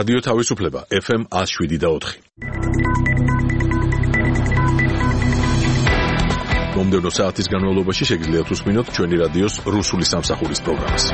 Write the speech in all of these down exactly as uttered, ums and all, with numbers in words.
რადიო თავისუფლება ეფ ემ one oh seven და four. მომდევნო საათის განმავლობაში შეგიძლიათ უსმინოთ ჩვენი რადიოს რუსული სამსახურის პროგრამას.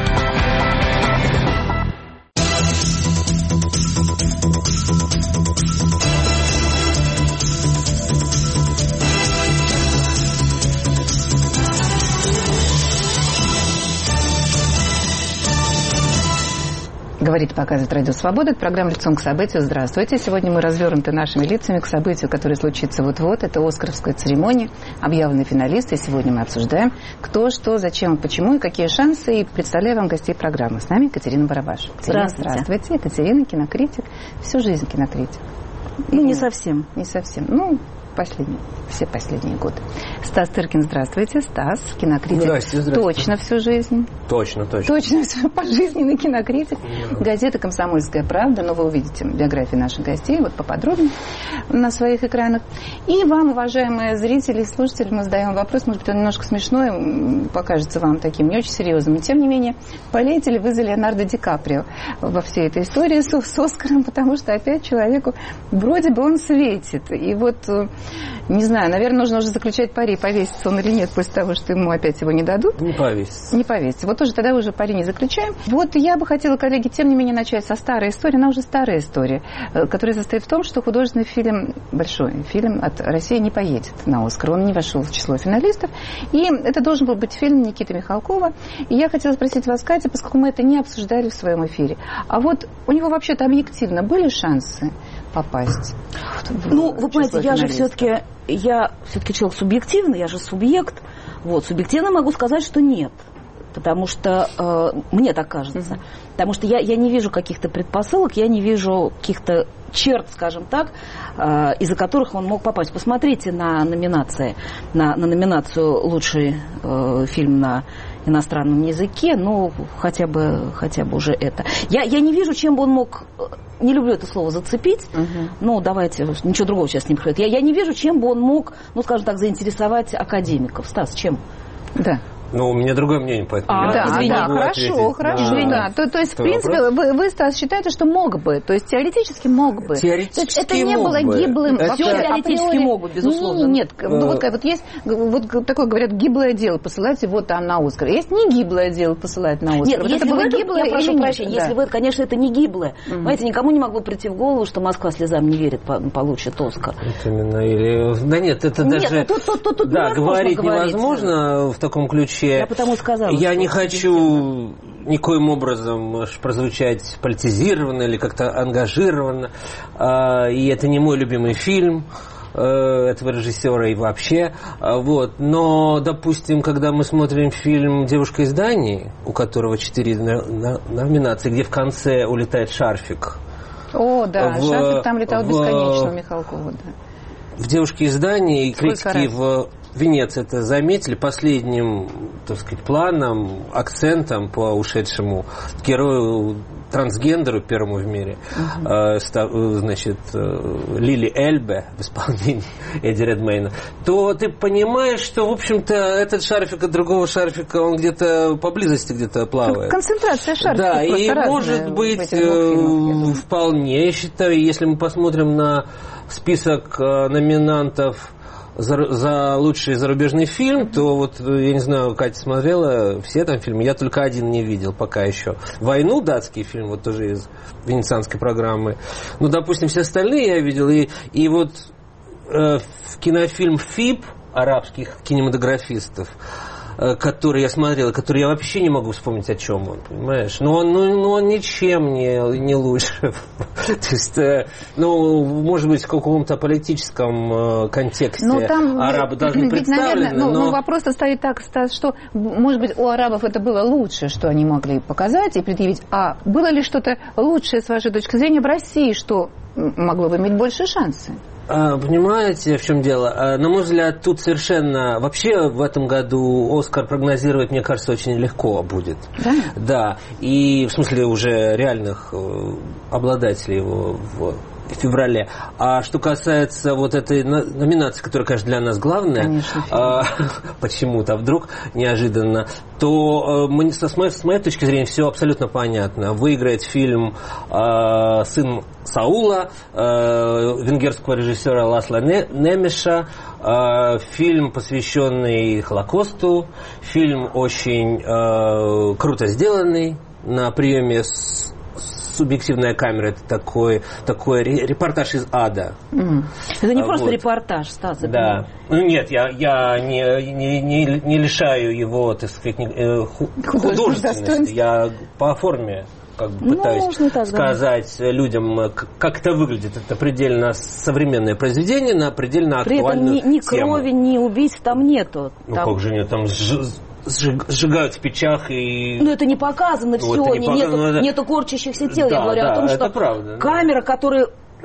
Говорит, показывает Радио Свобода. Это программа «Лицом к событию». Здравствуйте. Сегодня мы развернуты нашими лицами к событию, которое случится вот-вот. Это Оскаровская церемония. Объявлены финалисты. Сегодня мы обсуждаем, кто, что, зачем, почему и какие шансы. И представляю вам гостей программы. С нами Екатерина Барабаш. Екатерина, здравствуйте. Здравствуйте. Екатерина, кинокритик. Всю жизнь кинокритик. Ну, не совсем. Не совсем. Ну, последние, все последние годы. Стас Тыркин, здравствуйте. Стас, кинокритик. Здравствуйте, здравствуйте. Точно всю жизнь. Точно, точно. Точно, пожизненный кинокритик. Mm-hmm. Газета «Комсомольская правда». Но вы увидите биографии наших гостей вот поподробнее на своих экранах. И вам, уважаемые зрители и слушатели, мы задаем вопрос, может быть, он немножко смешной, покажется вам таким не очень серьезным. И тем не менее, полеете ли вы за Леонардо Ди Каприо во всей этой истории с, с Оскаром, потому что опять человеку вроде бы он светит. И вот, не знаю, наверное, нужно уже заключать пари, повесится он или нет после того, что ему опять его не дадут. Не повесится. Не повесится. Вот тоже тогда уже пари не заключаем. Вот я бы хотела, коллеги, тем не менее, начать со старой истории. Она уже старая история, которая состоит в том, что художественный фильм, большой фильм от России не поедет на Оскар. Он не вошел в число финалистов. И это должен был быть фильм Никиты Михалкова. И я хотела спросить вас, Катя, поскольку мы это не обсуждали в своем эфире, а вот у него вообще-то объективно были шансы попасть? Ну, вы понимаете, я же все-таки я все-таки человек субъективный, я же субъект. Вот, субъективно могу сказать, что нет. Потому что, э, мне так кажется, mm-hmm. потому что я, я не вижу каких-то предпосылок, я не вижу каких-то черт, скажем так, э, из-за которых он мог попасть. Посмотрите на номинации, на, на номинацию «Лучший э, фильм на иностранном языке», ну, хотя бы, хотя бы уже это. Я, я не вижу, чем бы он мог, не люблю это слово, зацепить, uh-huh. ну, давайте, ничего другого сейчас не приходит. Я, я не вижу, чем бы он мог, ну, скажем так, заинтересовать академиков. Стас, чем? Да. Ну, у меня другое мнение, поэтому а, я да, не да, могу хорошо, ответить. хорошо. Извини, да. То, то есть, в принципе, вы, вы, Стас, считаете, что мог бы, то есть теоретически мог бы. Теоретически это не мог было бы. гиблым. Это... Вообще, теоретически априори... могут, безусловно. Нет, нет. Ну, вот, вот есть вот такое, говорят, гиблое дело, посылайте вот там на Оскар. Есть не гиблое дело посылать на Оскар. Нет, вот если это было это, гиблое, я прошу прощения, да. если вы, конечно, это не гиблое. Mm-hmm. Понимаете, никому не могло прийти в голову, что Москва слезам не верит, получит Оскар. Это именно, или... Да нет, это нет, даже... Тут, тут, тут, тут да, говорить говорить. невозможно в таком ключе. Я потому сказала. Я не хочу никоим образом прозвучать политизированно или как-то ангажированно. И это не мой любимый фильм этого режиссера и вообще. Вот. Но, допустим, когда мы смотрим фильм «Девушка из Дании», у которого четыре номинации, где в конце улетает шарфик. О, да, в, шарфик там летал в, бесконечно у Михалкова. Да. В «Девушке из Дании» критики в Венеции это заметили последним, так сказать, планом, акцентом по ушедшему герою трансгендеру первому в мире, uh-huh. значит, Лили Эльбе в исполнении Эдди Редмейна, то ты понимаешь, что, в общем-то, этот шарфик от другого шарфика, он где-то поблизости где-то плавает. Концентрация шарфиков. Да, и может быть, фильмах, вполне, я считаю, если мы посмотрим на список номинантов За, за лучший зарубежный фильм, mm-hmm. то вот, я не знаю, Катя смотрела все там фильмы, я только один не видел пока еще. «Войну», датский фильм, вот тоже из венецианской программы. Ну, допустим, все остальные я видел. И, и вот э, кинофильм «ФИП» арабских кинематографистов, который я смотрел, который я вообще не могу вспомнить, о чем он, понимаешь? Но он, ну, ну, он ничем не, не лучше. То есть, ну, может быть, в каком-то политическом контексте но там, арабы должны ведь, представлены. Наверное, ну, но... ну, вопрос стоит так, Стас, что, может быть, у арабов это было лучше, что они могли показать и предъявить. А было ли что-то лучшее, с вашей точки зрения, в России, что могло бы иметь больше шансов? Понимаете, в чем дело? На мой взгляд, тут совершенно... Вообще в этом году Оскар прогнозировать, мне кажется, очень легко будет. Да? Да. И в смысле уже реальных обладателей его в феврале. А что касается вот этой номинации, которая, конечно, для нас главная, а, почему-то вдруг неожиданно, то а, мы, с, моей, с моей точки зрения все абсолютно понятно. Выиграет фильм а, «Сын Саула» а, венгерского режиссера Ласло Немеша, а, фильм, посвященный Холокосту, фильм очень а, круто сделанный, на приеме с «Субъективная камера» — это такой, такой репортаж из ада. Mm. Это не а, просто вот. репортаж, Стас. Да. Ну, нет, я, я не, не, не, не лишаю его, так сказать, художественности. Я по форме как бы пытаюсь ну, так, сказать да. людям, как это выглядит. Это предельно современное произведение на предельно При актуальную этом ни, ни тему. Крови, ни убийств там нету. Ну, там... как же нет, там сжигают в печах и... Ну, это не показано ну, все, не нету, показано, это... нету корчащихся тел. Да, я говорю да, о том, что правда, камера, да. которая...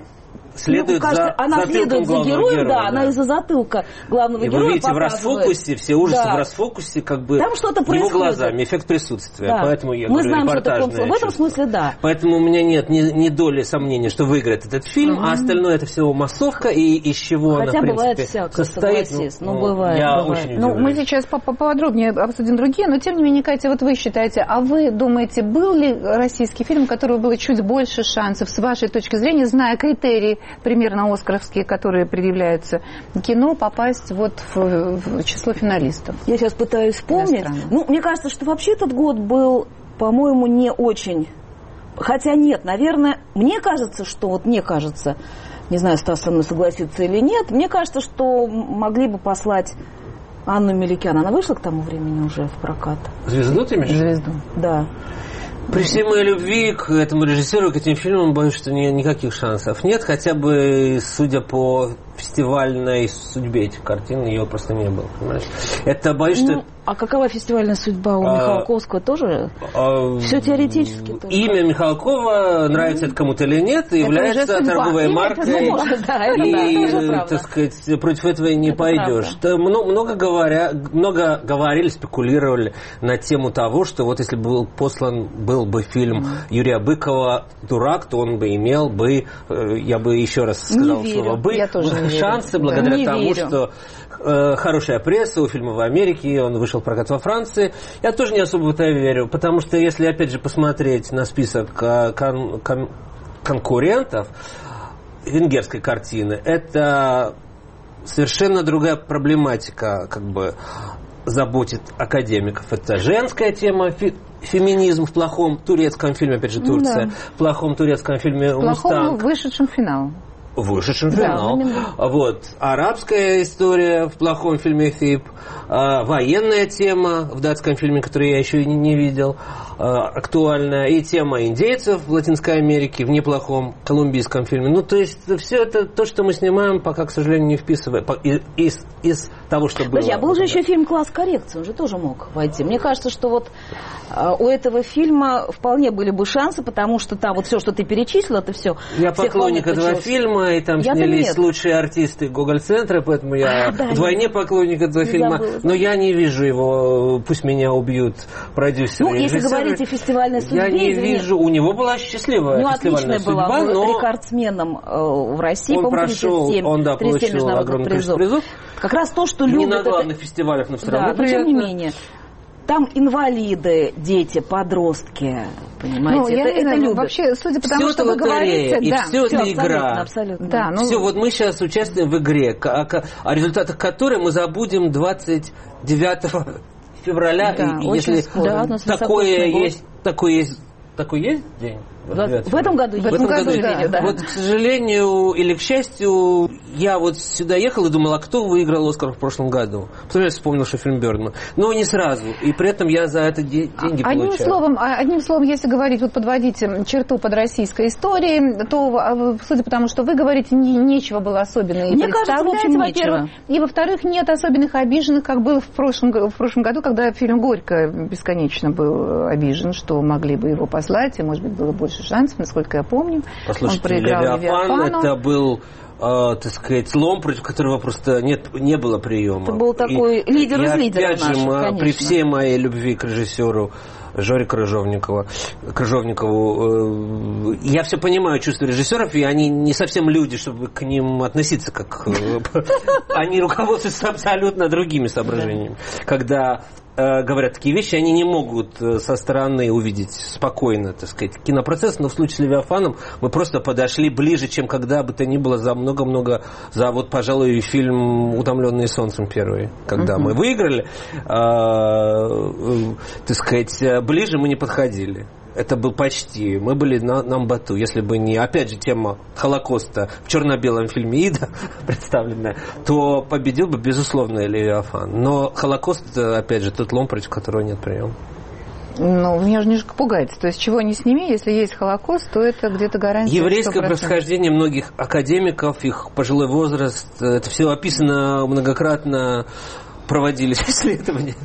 Следует ну, кажется, за она следует за героем, героя, да, да, она из-за затылка главного и героя. Вы видите показывает. в расфокусе, все ужасы да. в расфокусе, как бы там что-то его глазами, эффект присутствия. Да. Поэтому я Мы говорю, знаем, что такое в этом чувство. смысле, да. Поэтому у меня нет ни, ни доли сомнения, что выиграет этот фильм, mm-hmm. а остальное это всего массовка, и из чего Хотя она, в бывает принципе, всякое, состоит. Ну, ну, бывает. Я бывает. очень ну, мы сейчас поподробнее обсудим другие, но тем не менее, Катя, вот вы считаете, а вы думаете, был ли российский фильм, у которого было чуть больше шансов, с вашей точки зрения, зная критерии примерно оскаровские, которые предъявляются кино, попасть вот в, в число финалистов? Я сейчас пытаюсь вспомнить. Ну, мне кажется, что вообще этот год был, по-моему, не очень... Хотя нет, наверное, мне кажется, что... Вот мне кажется, не знаю, Стас со мной согласится или нет, мне кажется, что могли бы послать Анну Меликян. Она вышла к тому времени уже в прокат? «Звезду» ты имеешь? «Звезду». Да. При всей моей любви к этому режиссеру, к этим фильмам, боюсь, что ни, никаких шансов нет. Хотя бы, судя по фестивальной судьбе этих картин, ее просто не было. Понимаешь? Это боюсь, ну, что... А какова фестивальная судьба у а, Михалковского тоже? А, Все теоретически. Тоже. Имя Михалкова, нравится mm-hmm. это кому-то или нет, это является торговой нет, маркой. Может, да, это, и, да, так сказать, против этого не это пойдешь. Много, много, говоря, много говорили, спекулировали на тему того, что вот если был послан был бы фильм mm-hmm. Юрия Быкова «Дурак», то он бы имел бы, я бы еще раз сказал не слово верю. «бы», я тоже шансы благодаря не тому, верю. что э, хорошая пресса у фильма в Америке, он вышел в прокат во Франции. Я тоже не особо в это верю, потому что если, опять же, посмотреть на список кон- кон- конкурентов венгерской картины, это совершенно другая проблематика, как бы, заботит академиков. Это женская тема, фи- феминизм в плохом турецком фильме, опять же, Турция, да. в плохом турецком фильме «Мустанг». В плохом вышедшем финал. Вышедшем финал. Да, вот. Арабская история в плохом фильме «Фип», а, военная тема в датском фильме, который я еще не, не видел, а, актуальная, и тема индейцев в Латинской Америке в неплохом колумбийском фильме. Ну, то есть, все это то, что мы снимаем, пока, к сожалению, не вписывая из, из того, что было. Подожди, а был же еще фильм «Класс коррекции», он же тоже мог войти. Мне кажется, что вот а, у этого фильма вполне были бы шансы, потому что там вот все, что ты перечислил, это все. Я поклонник этого фильма, и там я снялись лучшие артисты Гоголь-центра, поэтому я а, да, вдвойне нет. поклонник этого фильма. Забыла, но я не вижу его, пусть меня убьют продюсеры. Ну, если говорить о фестивальной судьбе... Я не вижу, у него была счастливая ну, фестивальная судьба, была, но... рекордсменом в России, он прошел, тридцать семь, он, да, получил огромное количество призов. Как раз то, что любят... Не на главных это... фестивалях, но все равно да, но тем не менее... Там инвалиды, дети, подростки, понимаете, ну, я это, не знаю, это любят. Вообще, судя по тому, все что вы говорите, и да, все, все это игра. Абсолютно. Да, ну... Все, вот мы сейчас участвуем в игре, о, о результатах которой мы забудем двадцать девятого февраля, да, и, если да, такое есть, такой есть, такой есть день. В этом году, в этом году, да, да. Вот, к сожалению или к счастью, я вот сюда ехал и думал, а кто выиграл «Оскар» в прошлом году? Потом я вспомнил, что фильм Бёрдман. Но не сразу. И при этом я за это деньги одним получаю. Словом, одним словом, если говорить, вот подводить черту под российской историей, то, судя по тому, что вы говорите, не, нечего было особенно и Мне кажется, в общем, во-первых. И, во-вторых, нет особенных обиженных, как было в прошлом, в прошлом году, когда фильм «Горько» бесконечно был обижен, что могли бы его послать, и, может быть, было больше шансов, насколько я помню. Послушайте, «Левиафан» это был э, так сказать, лом, против которого просто нет, не было приема. Это был такой и, лидер и из лидеров опять же, наших, мы, при всей моей любви к режиссеру Жоре Крыжовникову, Крыжовникову, э, я все понимаю чувства режиссеров, и они не совсем люди, чтобы к ним относиться как... Они руководствуются абсолютно другими соображениями. Когда говорят такие вещи, они не могут со стороны увидеть спокойно, так сказать, кинопроцесс, но в случае с «Левиафаном» мы просто подошли ближе, чем когда бы то ни было за много-много, за вот, пожалуй, фильм «Утомленные солнцем» первый, когда uh-huh. мы выиграли, э, так сказать, ближе мы не подходили. Это был почти. Мы были на намбату. Если бы не, опять же, тема Холокоста в черно-белом фильме «Ида» представленная, то победил бы, безусловно, «Левиафан». Но Холокост, опять же, тот лом, против которого нет приема. Ну, меня же немножко пугает. То есть, чего не сними, если есть Холокост, то это где-то гарантия. Еврейское происхождение многих академиков, их пожилой возраст, это все описано многократно, проводились исследования.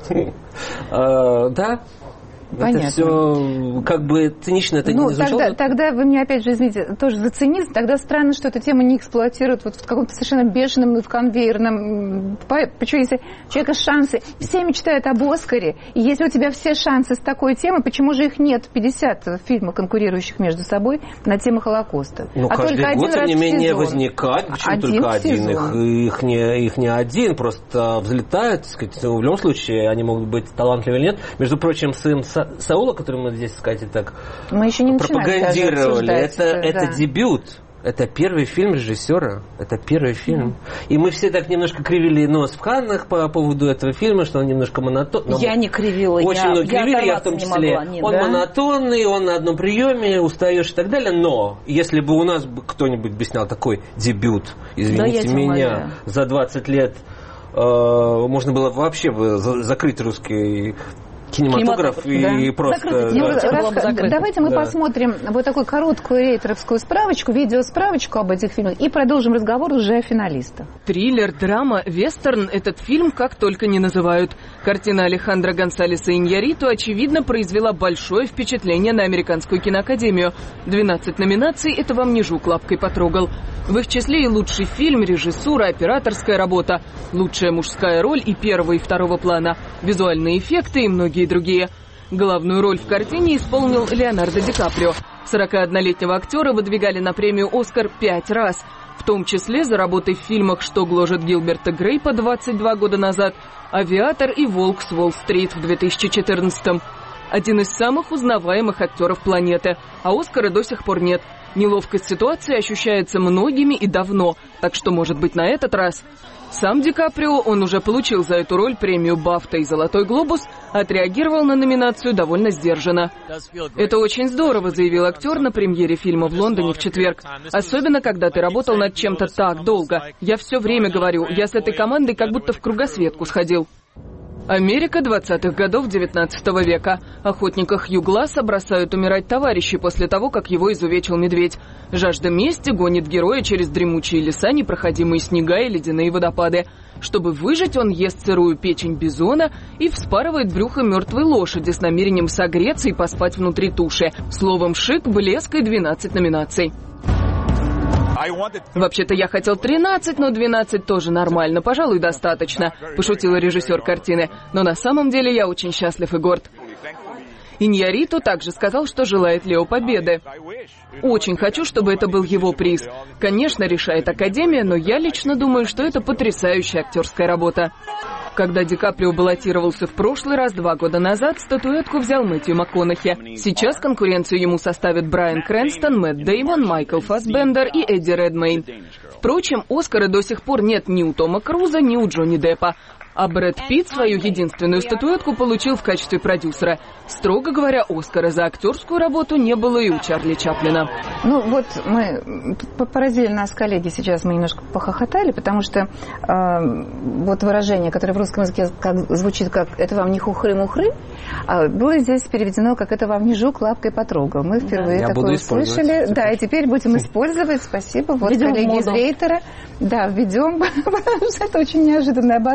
Да. Понятно. Это все как бы цинично это ну, не звучало. Тогда, тогда вы мне опять же, извините, тоже за цинизм. Тогда странно, что эту тему не эксплуатируют вот в каком-то совершенно бешеном, в конвейерном. Почему, если у человека шансы, все мечтают об Оскаре, и если у тебя все шансы с такой темой, почему же их нет пятьдесят фильмов, конкурирующих между собой на тему Холокоста? Ну, а каждый только год, один тем не менее, сезон. возникает. Почему один только один? Их, сезон. их, не, их не один, просто взлетает, так сказать. В любом случае, они могут быть талантливы или нет. Между прочим, сын Саула, который мы здесь, сказать, так мы еще не пропагандировали, это, это, это да. дебют. Это первый фильм режиссера. Это первый фильм. Mm-hmm. И мы все так немножко кривили нос в Каннах по поводу этого фильма, что он немножко монотонный. Я не кривила. Очень я, много кривили, я, я в том числе. Нет, он да? монотонный, он на одном приеме, устаешь и так далее. Но если бы у нас кто-нибудь бы снял такой дебют, извините да, меня, за двадцать лет, э, можно было вообще бы закрыть русский кинематограф, кинематограф и да. просто... Да. Ну, давайте мы да. посмотрим вот такую короткую рейтеровскую справочку, видеосправочку об этих фильмах и продолжим разговор уже о финалистах. Триллер, драма, вестерн – этот фильм как только не называют. Картина Алехандро Гонсалеса Иньярриту, очевидно, произвела большое впечатление на Американскую киноакадемию. двенадцать номинаций – это вам не жук лапкой потрогал. В их числе и лучший фильм, режиссура, операторская работа, лучшая мужская роль и первого, и второго плана, визуальные эффекты и многие другие. Главную роль в картине исполнил Леонардо Ди Каприо. сорокаоднолетнего актера выдвигали на премию «Оскар» пять раз, в том числе за работы в фильмах «Что гложет Гилберта Грейпа» двадцать два года назад, «Авиатор» и «Волк с Уолл-стрит» в две тысячи четырнадцатом. Один из самых узнаваемых актеров планеты, а «Оскара» до сих пор нет. Неловкость ситуации ощущается многими и давно, так что, может быть, на этот раз. Сам Ди Каприо, он уже получил за эту роль премию «Бафта» и «Золотой глобус», отреагировал на номинацию довольно сдержанно. «Это очень здорово», — заявил актер на премьере фильма в Лондоне в четверг. «Особенно, когда ты работал над чем-то так долго. Я все время говорю, я с этой командой как будто в кругосветку сходил». Америка двадцатых годов девятнадцатого века. Охотника Хью Гласса бросают умирать товарищи после того, как его изувечил медведь. Жажда мести гонит героя через дремучие леса, непроходимые снега и ледяные водопады. Чтобы выжить, он ест сырую печень бизона и вспарывает брюхо мертвой лошади с намерением согреться и поспать внутри туши. Словом, шик, блеск и двенадцать номинаций. «Вообще-то я хотел тринадцать, но двенадцать тоже нормально, пожалуй, достаточно», – пошутил режиссер картины. «Но на самом деле я очень счастлив и горд». Иньярриту также сказал, что желает Лео победы. «Очень хочу, чтобы это был его приз. Конечно, решает Академия, но я лично думаю, что это потрясающая актерская работа». Когда Ди Каприо баллотировался в прошлый раз, два года назад, статуэтку взял Мэтью МакКонахи. Сейчас конкуренцию ему составят Брайан Крэнстон, Мэтт Дэймон, Майкл Фассбендер и Эдди Редмейн. Впрочем, Оскара до сих пор нет ни у Тома Круза, ни у Джонни Деппа. А Брэд Питт свою единственную статуэтку получил в качестве продюсера. Строго говоря, Оскара за актерскую работу не было и у Чарли Чаплина. Ну вот мы поразили нас коллеги, сейчас мы немножко похохотали, потому что э, вот выражение, которое в русском языке как, звучит как «это вам не хухры-мухры», а было здесь переведено как «это вам не жук лапкой потрогал». Мы впервые да, такое услышали. Да, и теперь будем использовать. Спасибо. Вот введем коллеги из Рейтера. Да, введем, потому что это очень неожиданный оборот.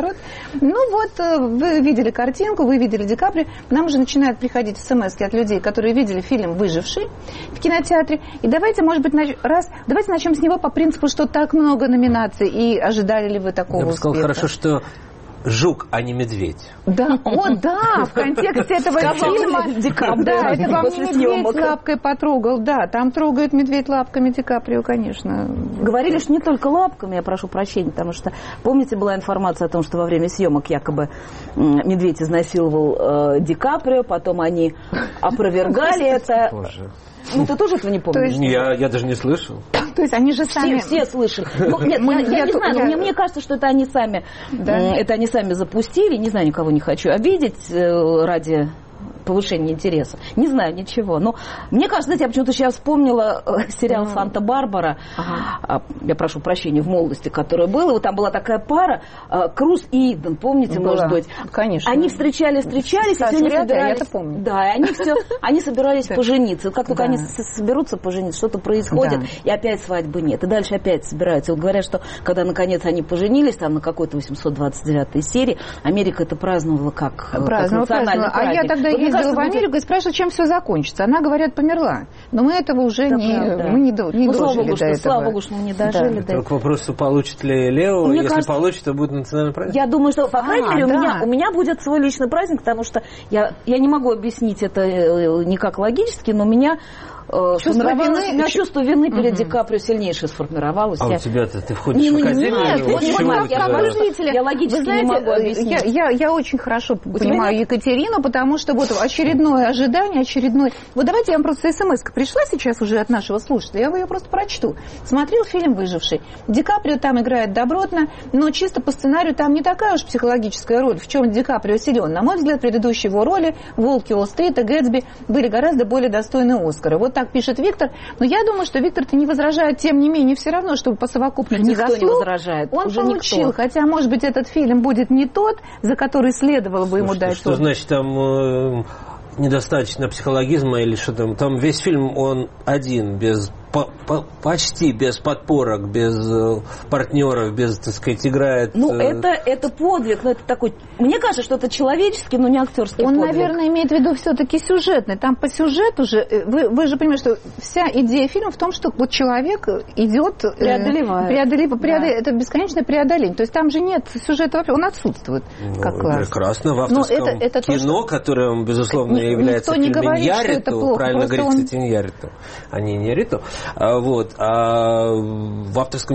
Ну вот, вы видели картинку, вы видели Ди Каприо, нам уже начинают приходить смс-ки от людей, которые видели фильм «Выживший» в кинотеатре. И давайте, может быть, нач... раз, давайте начнем с него по принципу, что так много номинаций, и ожидали ли вы такого Я бы сказал, успеха? хорошо, что жук, а не медведь. Да, о, да, в контексте этого фильма, да, это вам не медведь лапкой потрогал, да, там трогает медведь лапками Ди Каприо, конечно. Говорили, что не только лапками, я прошу прощения, потому что, помните, была информация о том, что во время съемок якобы медведь изнасиловал э, Ди Каприо, потом они опровергали это. Боже. Ну, ты тоже этого не помнишь? Я, я даже не слышал. То есть они же сами... Все, все слышали. Ну, нет, Мы, я, я, я, не знаю, я... Мне, мне кажется, что это они сами, да. это они сами запустили. Не знаю, никого не хочу обидеть ради повышения интереса. Не знаю ничего. Но мне кажется, знаете, я почему-то сейчас вспомнила сериал «Санта-Барбара». Ага. Я прошу прощения, в молодости, которое было. Вот там была такая пара, Круз и Иден, помните, была. Может быть? Конечно. Они встречались, встречались, Кстати, и все не вряд ли, собирались. я это помню. Да, и они все, они собирались пожениться. Как только они соберутся пожениться, что-то происходит, и опять свадьбы нет. И дальше опять собираются. Вот говорят, что когда наконец они поженились, там на какой-то восемьсот двадцать девятой серии, Америка это праздновала как, праздновала, как национальный праздновала. А я тогда вот, ездила кажется, в Америку будет... и спрашивала, чем все закончится. Она, говорят, померла. Но мы этого уже да, не, правда. мы не, до, не ну, дожили слава Богу, до что, этого. Слава Богу, что мы не дожили да. до этого. К вопросу, получит ли Лео. Мне Если кажется, получит, то будет национальный праздник. Я думаю, что, по крайней а, мере, да. у, меня, у меня будет свой личный праздник, потому что я, я не могу объяснить это никак логически, но у меня... Чувство вины, у меня чувство вины перед Ди Каприо сильнейшее сформировалось. А я... у тебя-то ты входишь не, в ну, академию? Нет, вот вот почему как, у тебя... как зрителя, я логически Вы знаете, не могу объяснить. Я, я, я очень хорошо понимаю Екатерину, потому что вот очередное ожидание, очередной... Вот давайте я вам просто смс-ка пришла сейчас уже от нашего слушателя, я ее просто прочту. Смотрел фильм «Выживший». Ди Каприо там играет добротно, но чисто по сценарию там не такая уж психологическая роль, в чем Ди Каприо силен. На мой взгляд, предыдущие его роли «Волки Уолл-стрита», «Гэтсби» были гораздо более достойны Оскара. Вот так пишет Виктор. Но я думаю, что Виктор-то не возражает, тем не менее, все равно, чтобы по совокупности никто заслуг не возражает. он Уже получил. никто. Хотя, может быть, этот фильм будет не тот, за который следовало бы ему Слушайте, дать. Что он. значит там э, недостаточно психологизма или что там? Там весь фильм он один, без по, по, почти без подпорок, без э, партнеров, без, так сказать, играет. Ну, э... это, это подвиг, но это такой... Мне кажется, что это человеческий, но не актерский Он, подвиг. наверное, имеет в виду все-таки сюжетный. Там по сюжету же... Вы, вы же понимаете, что вся идея фильма в том, что вот человек идет... Преодолевает. Преодолев, преодолев, да. Это бесконечное преодоление. То есть там же нет сюжета вообще, он отсутствует. Ну, как класс. прекрасно. В авторском это, это кино, то, что... которое, безусловно, Ни, является фильмом Иньярриту, правильно говорится, он... Иньярриту, а не Иньярриту. А, вот. А в авторском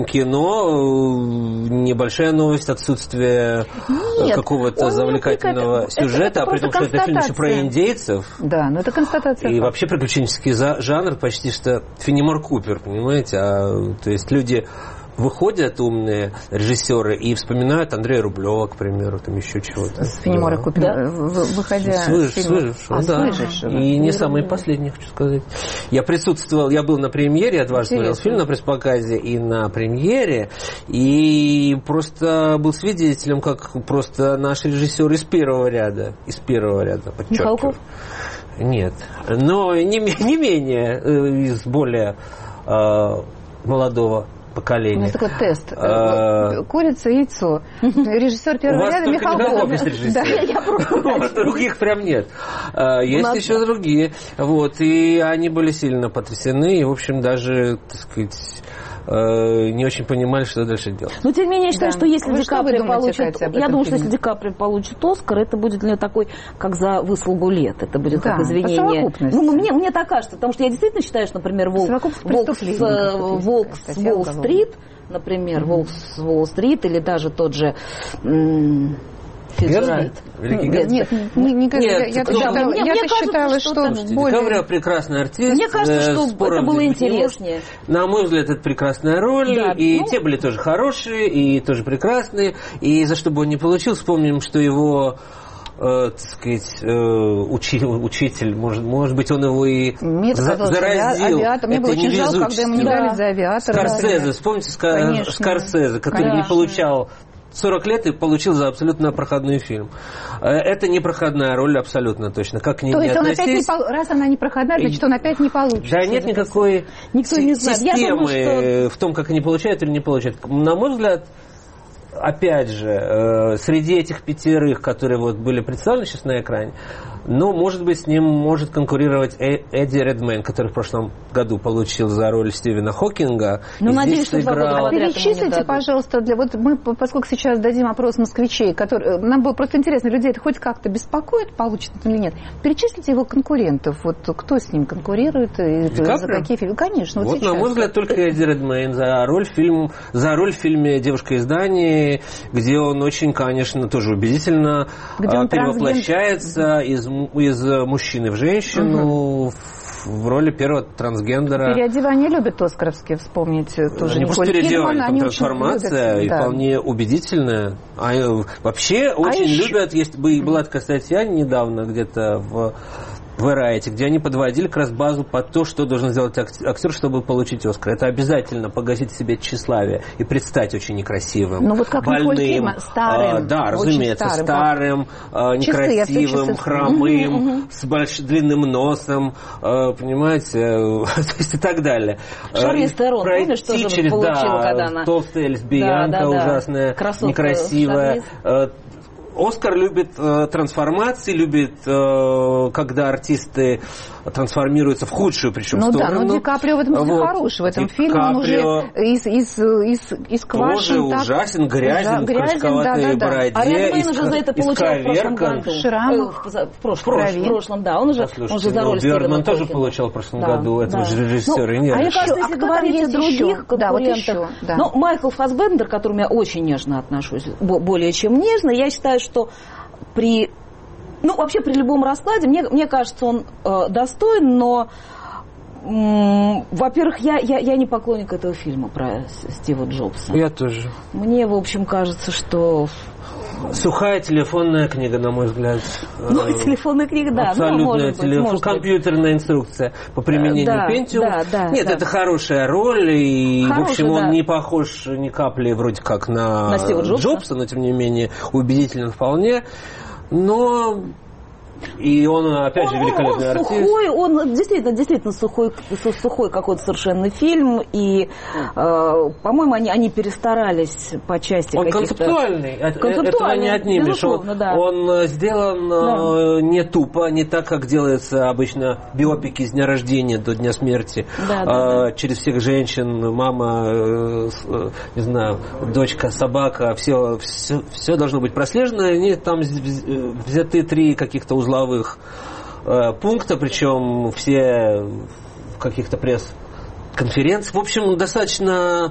кино небольшая новость отсутствие Нет, какого-то завлекательного это, сюжета, это, это а при том, что это фильм еще про индейцев. Да, но это констатация. И вообще приключенческий жанр почти что Фенемор Купер, понимаете? А, то есть люди выходят умные режиссеры и вспоминают Андрея Рублева, к примеру, там еще чего-то. С Фенемора да. Купера, да? выходя с, выж, с выжившего, а, да. выжившего. И не самый последний, хочу сказать. Я присутствовал, я был на премьере, я дважды смотрел фильм на пресс-показе и на премьере, и просто был свидетелем, как просто наш режиссер из первого ряда, из первого ряда, подчеркиваю. Михалков? Нет, но не, не менее из более э, молодого поколения. У нас такой тест. Курица, яйцо. Режиссер первого ряда Михалков. Да, других прям нет. Есть еще другие. Вот. И они были сильно потрясены. И, в общем, даже, так сказать, не очень понимали, что дальше делать. Но, тем не менее, я считаю, да. что если Вы Ди Каприо получит... Катя, я думаю, что фильме? если Ди Каприо получит Оскар, это будет для него такой, как за выслугу лет. Это будет да, как извинение. Ну, мне, мне так кажется, потому что я действительно считаю, что, например, Волк, Волк с, Волк с Уолл-стрит, например, Волк с Уолл-стрит, или даже тот же... Гэтсби? Нет, нет, не, не, нет, я, я, кто? считала, Мне, я мне считала, кажется, что, что что более... Ди Каприо прекрасный артист. Мне кажется, что это было интереснее. На мой взгляд, это прекрасная роль. Да, и ну... те были тоже хорошие, и тоже прекрасные. И за что бы он ни получил, вспомним, что его... Э, так сказать, э, учи, учитель, может, может быть, он его и Мне за, заразил. Авиатор. Мне было очень жалко, когда ему не да. дали за авиатора. Скорсезе, вспомните Конечно. Скорсезе, который Конечно. не получал сорок лет и получил за абсолютно проходной фильм. Это не проходная роль абсолютно точно. Как ни, То есть не он относись, опять не пол... раз она не проходная, значит, он опять не получит. Да нет никакой Никто не знает. системы Я думаю, что... в том, как они получают или не получают. На мой взгляд, опять же, среди этих пятерых, которые вот были представлены сейчас на экране, ну, может быть, с ним может конкурировать Эдди Редмейн, который в прошлом году получил за роль Стивена Хокинга. Ну, надеюсь, что играл... Перечислите, пожалуйста, для вот мы, поскольку сейчас дадим опрос москвичей, который, нам было просто интересно, людей это хоть как-то беспокоит, получит это или нет. Перечислите его конкурентов. Вот кто с ним конкурирует, и за какие фильмы? Конечно. Вот, вот на мой взгляд, только Эдди Редмейн за роль, фильм, за роль в фильме «Девушка из Дании», где он очень, конечно, тоже убедительно он перевоплощается из из мужчины в женщину, угу. в, в роли первого трансгендера. Переодевание любят оскаровские, вспомнить тоже. Не просто переодевание, там трансформация, и да. вполне убедительная. А вообще а очень еще... любят, есть была такая статья недавно где-то в Variety, где они подводили как раз базу под то, что должен сделать актер, чтобы получить Оскар. Это обязательно погасить себе тщеславие и предстать очень некрасивым, ну, вот как больным, старым, а, да, разумеется, старым, старым а, некрасивым, часы, хромым, угу, угу. с большим длинным носом, а, понимаете, то есть и так далее. Шарлиз Терон, помнишь, что же через, получила, да, когда она... толстая лесбиянка, да, да, да. ужасная, красотка, некрасивая. Шарлиз. Оскар любит э, трансформации, любит, э, когда артисты трансформируются в худшую, причем ну сторону. Ну да, но Ди Каприо в этом смысле вот. хороший. В этом Ди фильме он уже из, из, из, из тоже так, ужасен, грязен, в крючковатой да, да, бороде. А Редмейн уже за это получал в прошлом году. Шрам. В, в, прошлом, в прошлом, да. Он уже, Послушайте, он же за роль Стивена Бёрдман тоже получал в прошлом да, году этого да. же режиссера. Ну, а мне кажется, если а говорить о других конкурентах... Да, ну, Майкл Фассбендер, к которому я очень нежно отношусь, более чем нежно, я считаю, что при, ну, вообще при любом раскладе, мне, мне кажется, он э, достоин, но, м- во-первых, я, я, я не поклонник этого фильма про Стива Джобса. Я тоже. Мне, в общем, кажется, что... Сухая телефонная книга, на мой взгляд. Ну, телефонная книга, да. Абсолютная ну, может телефон, быть, может компьютерная быть. инструкция по применению да, Pentium. Да, да, Нет, да. это хорошая роль, и, Хороший, в общем, да. он не похож ни капли вроде как на, на Стива Джобса. Джобса, но, тем не менее, убедителен вполне. Но... И он, опять он, же, великолепный он артист. Сухой, он действительно, действительно сухой, сухой какой-то совершенно фильм. И, э, по-моему, они, они перестарались по части он каких-то... концептуальный. концептуальный. Этого не отнимешь. Он, да. он сделан да. не тупо, не так, как делается обычно биопики с дня рождения до дня смерти. Да, да, а, да. Через всех женщин, мама, не знаю, дочка, собака, все, все, все должно быть прослежено. Они там взяты три каких-то узловых э, пункта, причем все в каких-то пресс-конференциях. В общем, достаточно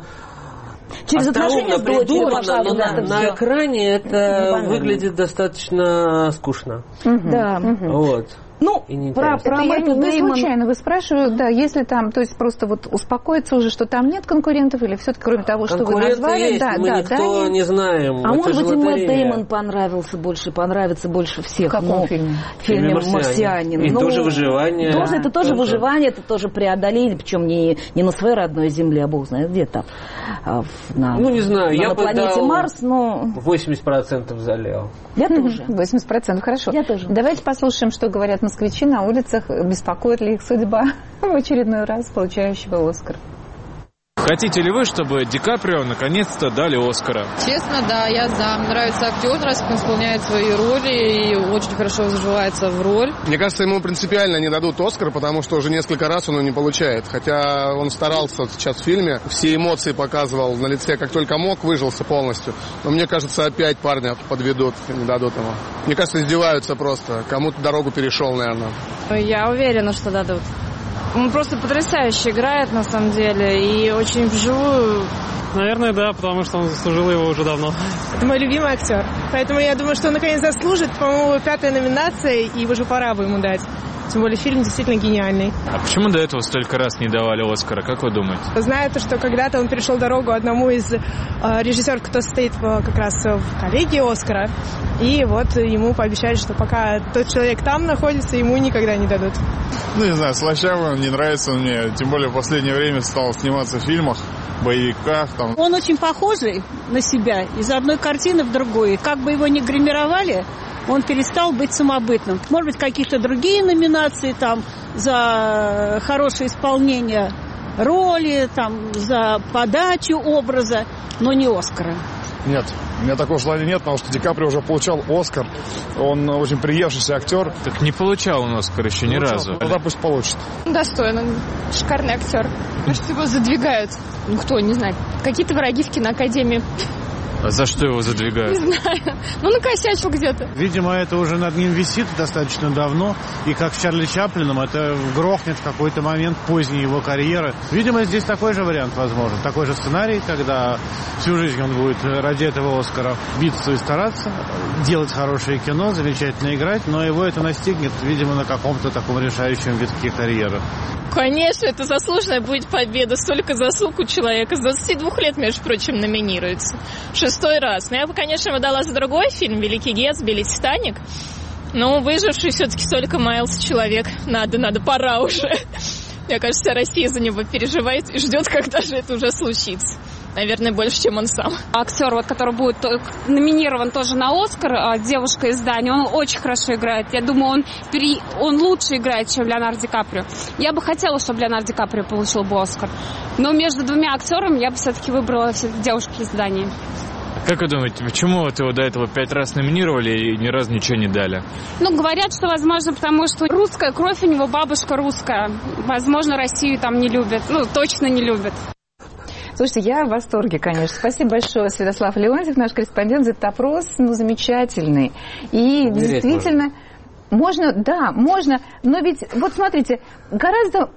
через остроумно придумано, но на, на экране это выглядит достаточно скучно. Угу. Да. Вот. Ну, про, про я не, не Дэймон... случайно вы спрашиваю, да, если там, то есть просто вот успокоиться уже, что там нет конкурентов, или все-таки кроме того, что вы назвали, есть, да, мы да, никто да, не знаем. А это может быть, и Мэтт лотерея. Дэймон понравился больше, понравится больше всех. В каком ну, фильме? В фильме «Марсианин». И ну, тоже выживание. Тоже, да, это тоже, тоже выживание, это тоже преодоление, причем не, не на своей родной земле, а бог знает где-то. А на, ну, не знаю, на, я на бы планете дал Марс, но... восемьдесят процентов залил. Я тоже. восемьдесят процентов, хорошо. Я тоже. Давайте послушаем, что говорят москвичи на улицах, беспокоит ли их судьба в очередной раз получающего Оскар. Хотите ли вы, чтобы Ди Каприо наконец-то дали Оскара? Честно, да, я за. Мне нравится актер, нравится, как он исполняет свои роли и очень хорошо заживается в роль. Мне кажется, ему принципиально не дадут Оскар, потому что уже несколько раз он его не получает. Хотя он старался сейчас в фильме, все эмоции показывал на лице, как только мог, выжился полностью. Но мне кажется, опять парня подведут, не дадут ему. Мне кажется, издеваются просто. Кому-то дорогу перешел, наверное. Я уверена, что дадут. Он просто потрясающе играет, на самом деле, и очень вживую. Наверное, да, потому что он заслужил его уже давно. Это мой любимый актер. Поэтому я думаю, что он наконец заслужит. По-моему, пятая номинация, и уже пора бы ему дать. Тем более фильм действительно гениальный. А почему до этого столько раз не давали Оскара, как вы думаете? Знаю то, что когда-то он перешел дорогу одному из э, режиссеров, кто стоит в, как раз в коллегии Оскара. И вот ему пообещали, что пока тот человек там находится, ему никогда не дадут. Ну, не знаю, слащавый, не нравится мне. Тем более в последнее время стал сниматься в фильмах, боевиках. Там. Он очень похожий на себя из одной картины в другую. И как бы его ни гримировали, он перестал быть самобытным. Может быть, какие-то другие номинации там за хорошее исполнение роли, там, за подачу образа, но не Оскара. Нет, у меня такого желания нет, потому что Ди Каприо уже получал Оскар. Он очень приевшийся актер. Так не получал он Оскар еще ни разу. Ну, тогда пусть получит. Достойно. Шикарный актер. Может, его задвигают. Ну, кто, не знаю. Какие-то враги в киноакадемии. А за что его задвигают? Не знаю. Ну, накосячил где-то. Видимо, это уже над ним висит достаточно давно. И как с Чарли Чаплином, это грохнет в какой-то момент поздней его карьеры. Видимо, здесь такой же вариант возможен. Такой же сценарий, когда всю жизнь он будет ради этого Оскара биться и стараться, делать хорошее кино, замечательно играть, но его это настигнет, видимо, на каком-то таком решающем витке карьеры. Конечно, это заслуженная будет победа. Столько заслуг у человека. С двадцати двух лет, между прочим, номинируется. Шестой раз. Но я бы, конечно, ему дала за другой фильм «Великий Гетсби» или «Титаник». Но выживший все-таки только Майлз человек. Надо, надо, пора уже. Мне кажется, вся Россия за него переживает и ждет, когда же это уже случится. Наверное, больше, чем он сам. Актер, вот, который будет номинирован тоже на Оскар, девушка из Дании, он очень хорошо играет. Я думаю, он, пере... он лучше играет, чем Леонардо Ди Каприо. Я бы хотела, чтобы Леонардо Ди Каприо получил бы Оскар. Но между двумя актерами я бы все-таки выбрала все-таки девушки из Дании. Как вы думаете, почему вот его до этого пять раз номинировали и ни разу ничего не дали? Ну, говорят, что, возможно, потому что русская кровь у него, бабушка русская. Возможно, Россию там не любят. Ну, точно не любят. Слушайте, я в восторге, конечно. Спасибо большое, Святослав Леонтьев, наш корреспондент, за этот опрос, ну, замечательный. И Умереть действительно, можно. можно, да, можно, но ведь, вот смотрите, гораздо,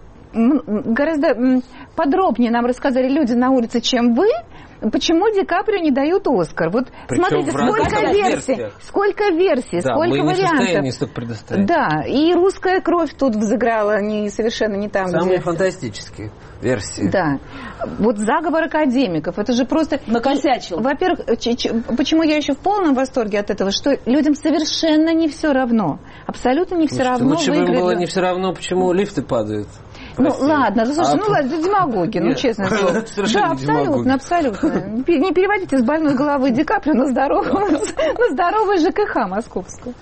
гораздо подробнее нам рассказали люди на улице, чем вы, почему Ди Каприо не дают Оскар. Вот причем смотрите, сколько версий, сколько версий, да, сколько мы вариантов. предоставить. Да, и русская кровь тут взыграла не, совершенно не там, Самые где... фантастические версии. Да. Вот заговор академиков, это же просто... Накосячил. Во-первых, почему я еще в полном восторге от этого, что людям совершенно не все равно. Абсолютно не все равно. Лучше бы им было не все равно, почему лифты падают. Ну, ладно, слушайте, а, ну, ладно, это демагоги, ну, честно слово. Да, абсолютно, абсолютно. Не переводите с больной головы Ди Каприо на здоровую, на здоровую ЖКХ московскую.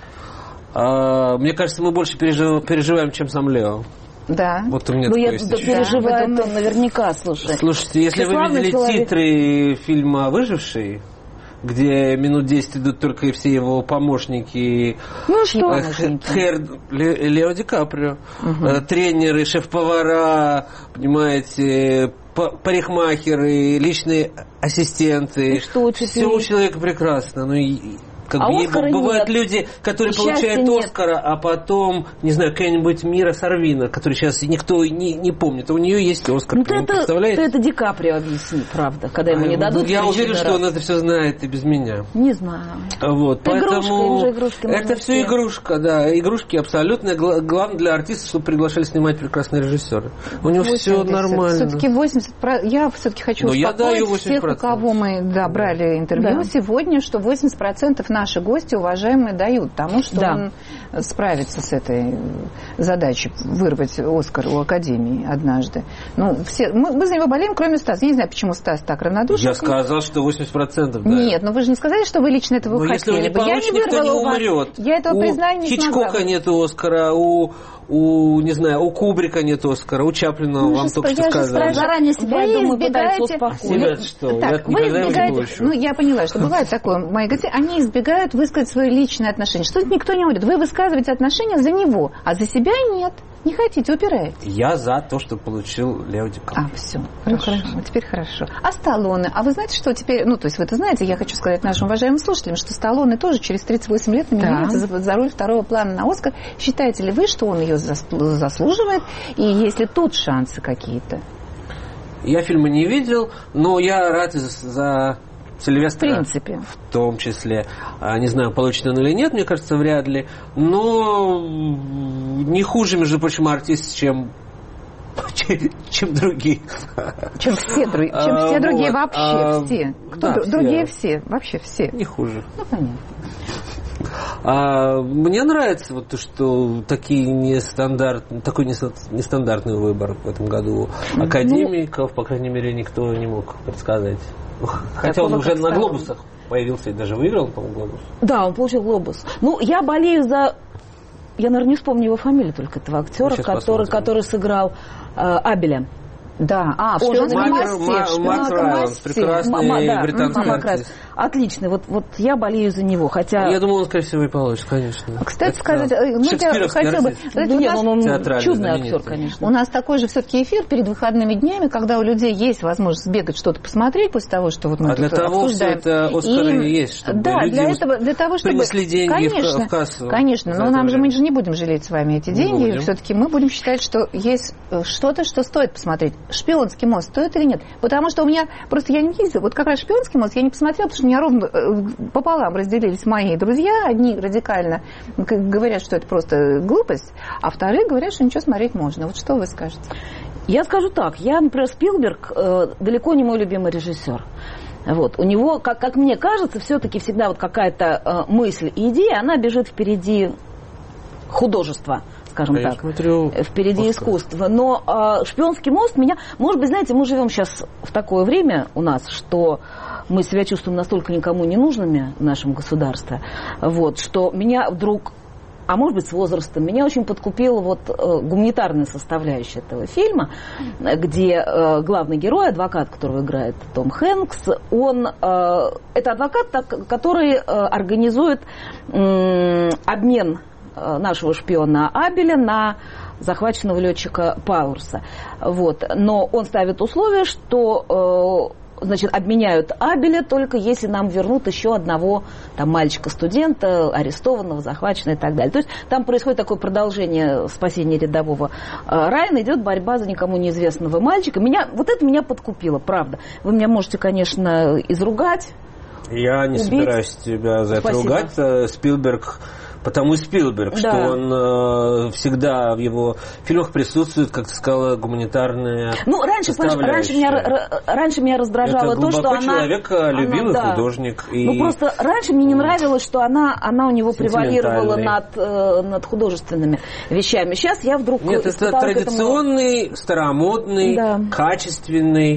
Мне кажется, мы больше переживаем, чем сам Лео. Да. Вот у меня ну, такое я есть переживаю, да, он наверняка, слушай. Слушайте, если вы видели человек... титры фильма «Выживший», где минут десять идут только все его помощники, ну, что э, Хэр, Лео Ди Каприо, угу. э, тренеры, шеф-повара, понимаете, парикмахеры, личные ассистенты. Что, все у человека прекрасно. Ну, и, как а бы, бывают нет. люди, которые получают Оскара, а потом, не знаю, какая-нибудь Мира Сорвина, которую сейчас никто не, не помнит. А у нее есть Оскар. Ну, ты это, представляете? Ты это Ди Каприо объясни, правда, когда ему а, не дадут. Я уверен, что он это все знает и без меня. Не знаю. Вот, поэтому игрушка, это все игрушка, да. Игрушки абсолютно. Главное для артиста, чтобы приглашали снимать прекрасные режиссеры. У него все нормально. Все-таки восемьдесят процентов. Я все-таки хочу успокоить всех, у кого мы да, брали интервью да. сегодня, что восемьдесят процентов наши гости, уважаемые, дают тому, что да. он справится с этой задачей вырвать Оскар у Академии однажды. Ну, все, мы, мы за него болеем, кроме Стаса. Я не знаю, почему Стас так равнодушен. Я сказал, что восемьдесят процентов. Да. Нет, но вы же не сказали, что вы лично этого но хотели. Если он не получит, я не никто не умрет. Я этого у признаю не Хичкока смогла. нет Оскара, у у, не знаю, у Кубрика нет Оскара, у Чаплина ну, вам только что сказали. Я заранее себя, я думаю, пытаются успокоить. Себя что? Так, вы избегаете, ну, я поняла, что бывает такое, мои гости, они избегают высказать свои личные отношения. Что никто не говорит. Вы высказываете отношения за него, а за себя нет. Не хотите, упираете. Я за то, что получил Лео Ди Каприо. А, все. Хорошо. Ну, хорошо. Теперь хорошо. А Сталлоне? А вы знаете, что теперь... Ну, то есть вы это знаете, я хочу сказать нашим уважаемым слушателям, что Сталлоне тоже через тридцать восемь лет номинируется да. за, за роль второго плана на Оскар. Считаете ли вы, что он ее заслуживает? И есть ли тут шансы какие-то? Я фильма не видел, но я рад за... Сильвестра, в принципе. В том числе. Не знаю, получит он или нет, мне кажется, вряд ли. Но не хуже, между прочим, артист, чем, чем другие. Чем все, друг, чем все а, другие вот, вообще, а, все. Кто да, д- другие все. все, вообще все. Не хуже. Ну, понятно. А, мне нравится вот то, что такие нестандарт, такой нестандартный выбор в этом году академиков, ну, по крайней мере, никто не мог предсказать. Хотя он уже на глобусах появился и даже выиграл, по-моему, глобус. Да, он получил глобус. Ну, я болею за... Я, наверное, не вспомню его фамилию только этого актера, который, который сыграл э, Абеля. Да, а, в «Шпионском мосте». Марк Райланд, прекрасный британский артист. Отличный, вот, вот я болею за него, хотя... Я думаю, он, скорее всего, и получит, конечно. Кстати сказать, ну, я хотела бы... Ну, нет, он, он чудный актер, конечно. У нас такой же все-таки эфир перед выходными днями, когда у людей есть возможность сбегать что-то посмотреть после того, что вот мы а тут для того обсуждаем. Это Оскары и есть, чтобы да, люди для этого, для того, чтобы... принесли деньги конечно, в кассу. Конечно, но нам же, мы же не будем жалеть с вами эти деньги. Все-таки мы будем считать, что есть что-то, что стоит посмотреть. «Шпионский мост» стоит или нет? Потому что у меня... Просто я не ездила. Вот как раз «Шпионский мост» я не посмотрела, потому что у меня ровно пополам разделились мои друзья. Одни радикально говорят, что это просто глупость, а вторые говорят, что ничего смотреть можно. Вот что вы скажете? Я скажу так. Я, например, Спилберг э, далеко не мой любимый режиссер. Вот. У него, как, как мне кажется, все-таки всегда вот какая-то э, мысль и идея, она бежит впереди художества, скажем я так, смотрю, впереди искусства. Но э, «Шпионский мост» меня... Может быть, знаете, мы живем сейчас в такое время у нас, что мы себя чувствуем настолько никому не нужными в нашем государстве, вот, что меня вдруг... А может быть, с возрастом меня очень подкупила вот э, гуманитарная составляющая этого фильма, где э, главный герой, адвокат, которого играет Том Хэнкс, он, э, это адвокат, так, который э, организует э, обмен э, нашего шпиона Абеля на захваченного летчика Пауэрса. Вот. Но он ставит условие, что... Э, Значит, обменяют Абеля только если нам вернут еще одного там, мальчика-студента, арестованного, захваченного и так далее. То есть там происходит такое продолжение спасения рядового Райана, идет борьба за никому неизвестного мальчика. Меня, вот это меня подкупило, правда. Вы меня можете, конечно, изругать. Я не убить. собираюсь тебя за это Спасибо. ругать. Спилберг... Потому и Спилберг, да. Что он э, всегда в его фильмах присутствует, как ты сказала, гуманитарная Ну, раньше, раньше, меня, раньше меня раздражало это то, что она... человеколюбивый она, художник. Да. И... Ну, просто раньше мне не нравилось, что она, она у него превалировала над, э, над художественными вещами. Сейчас я вдруг... Нет, это традиционный, этому... старомодный, да. качественный...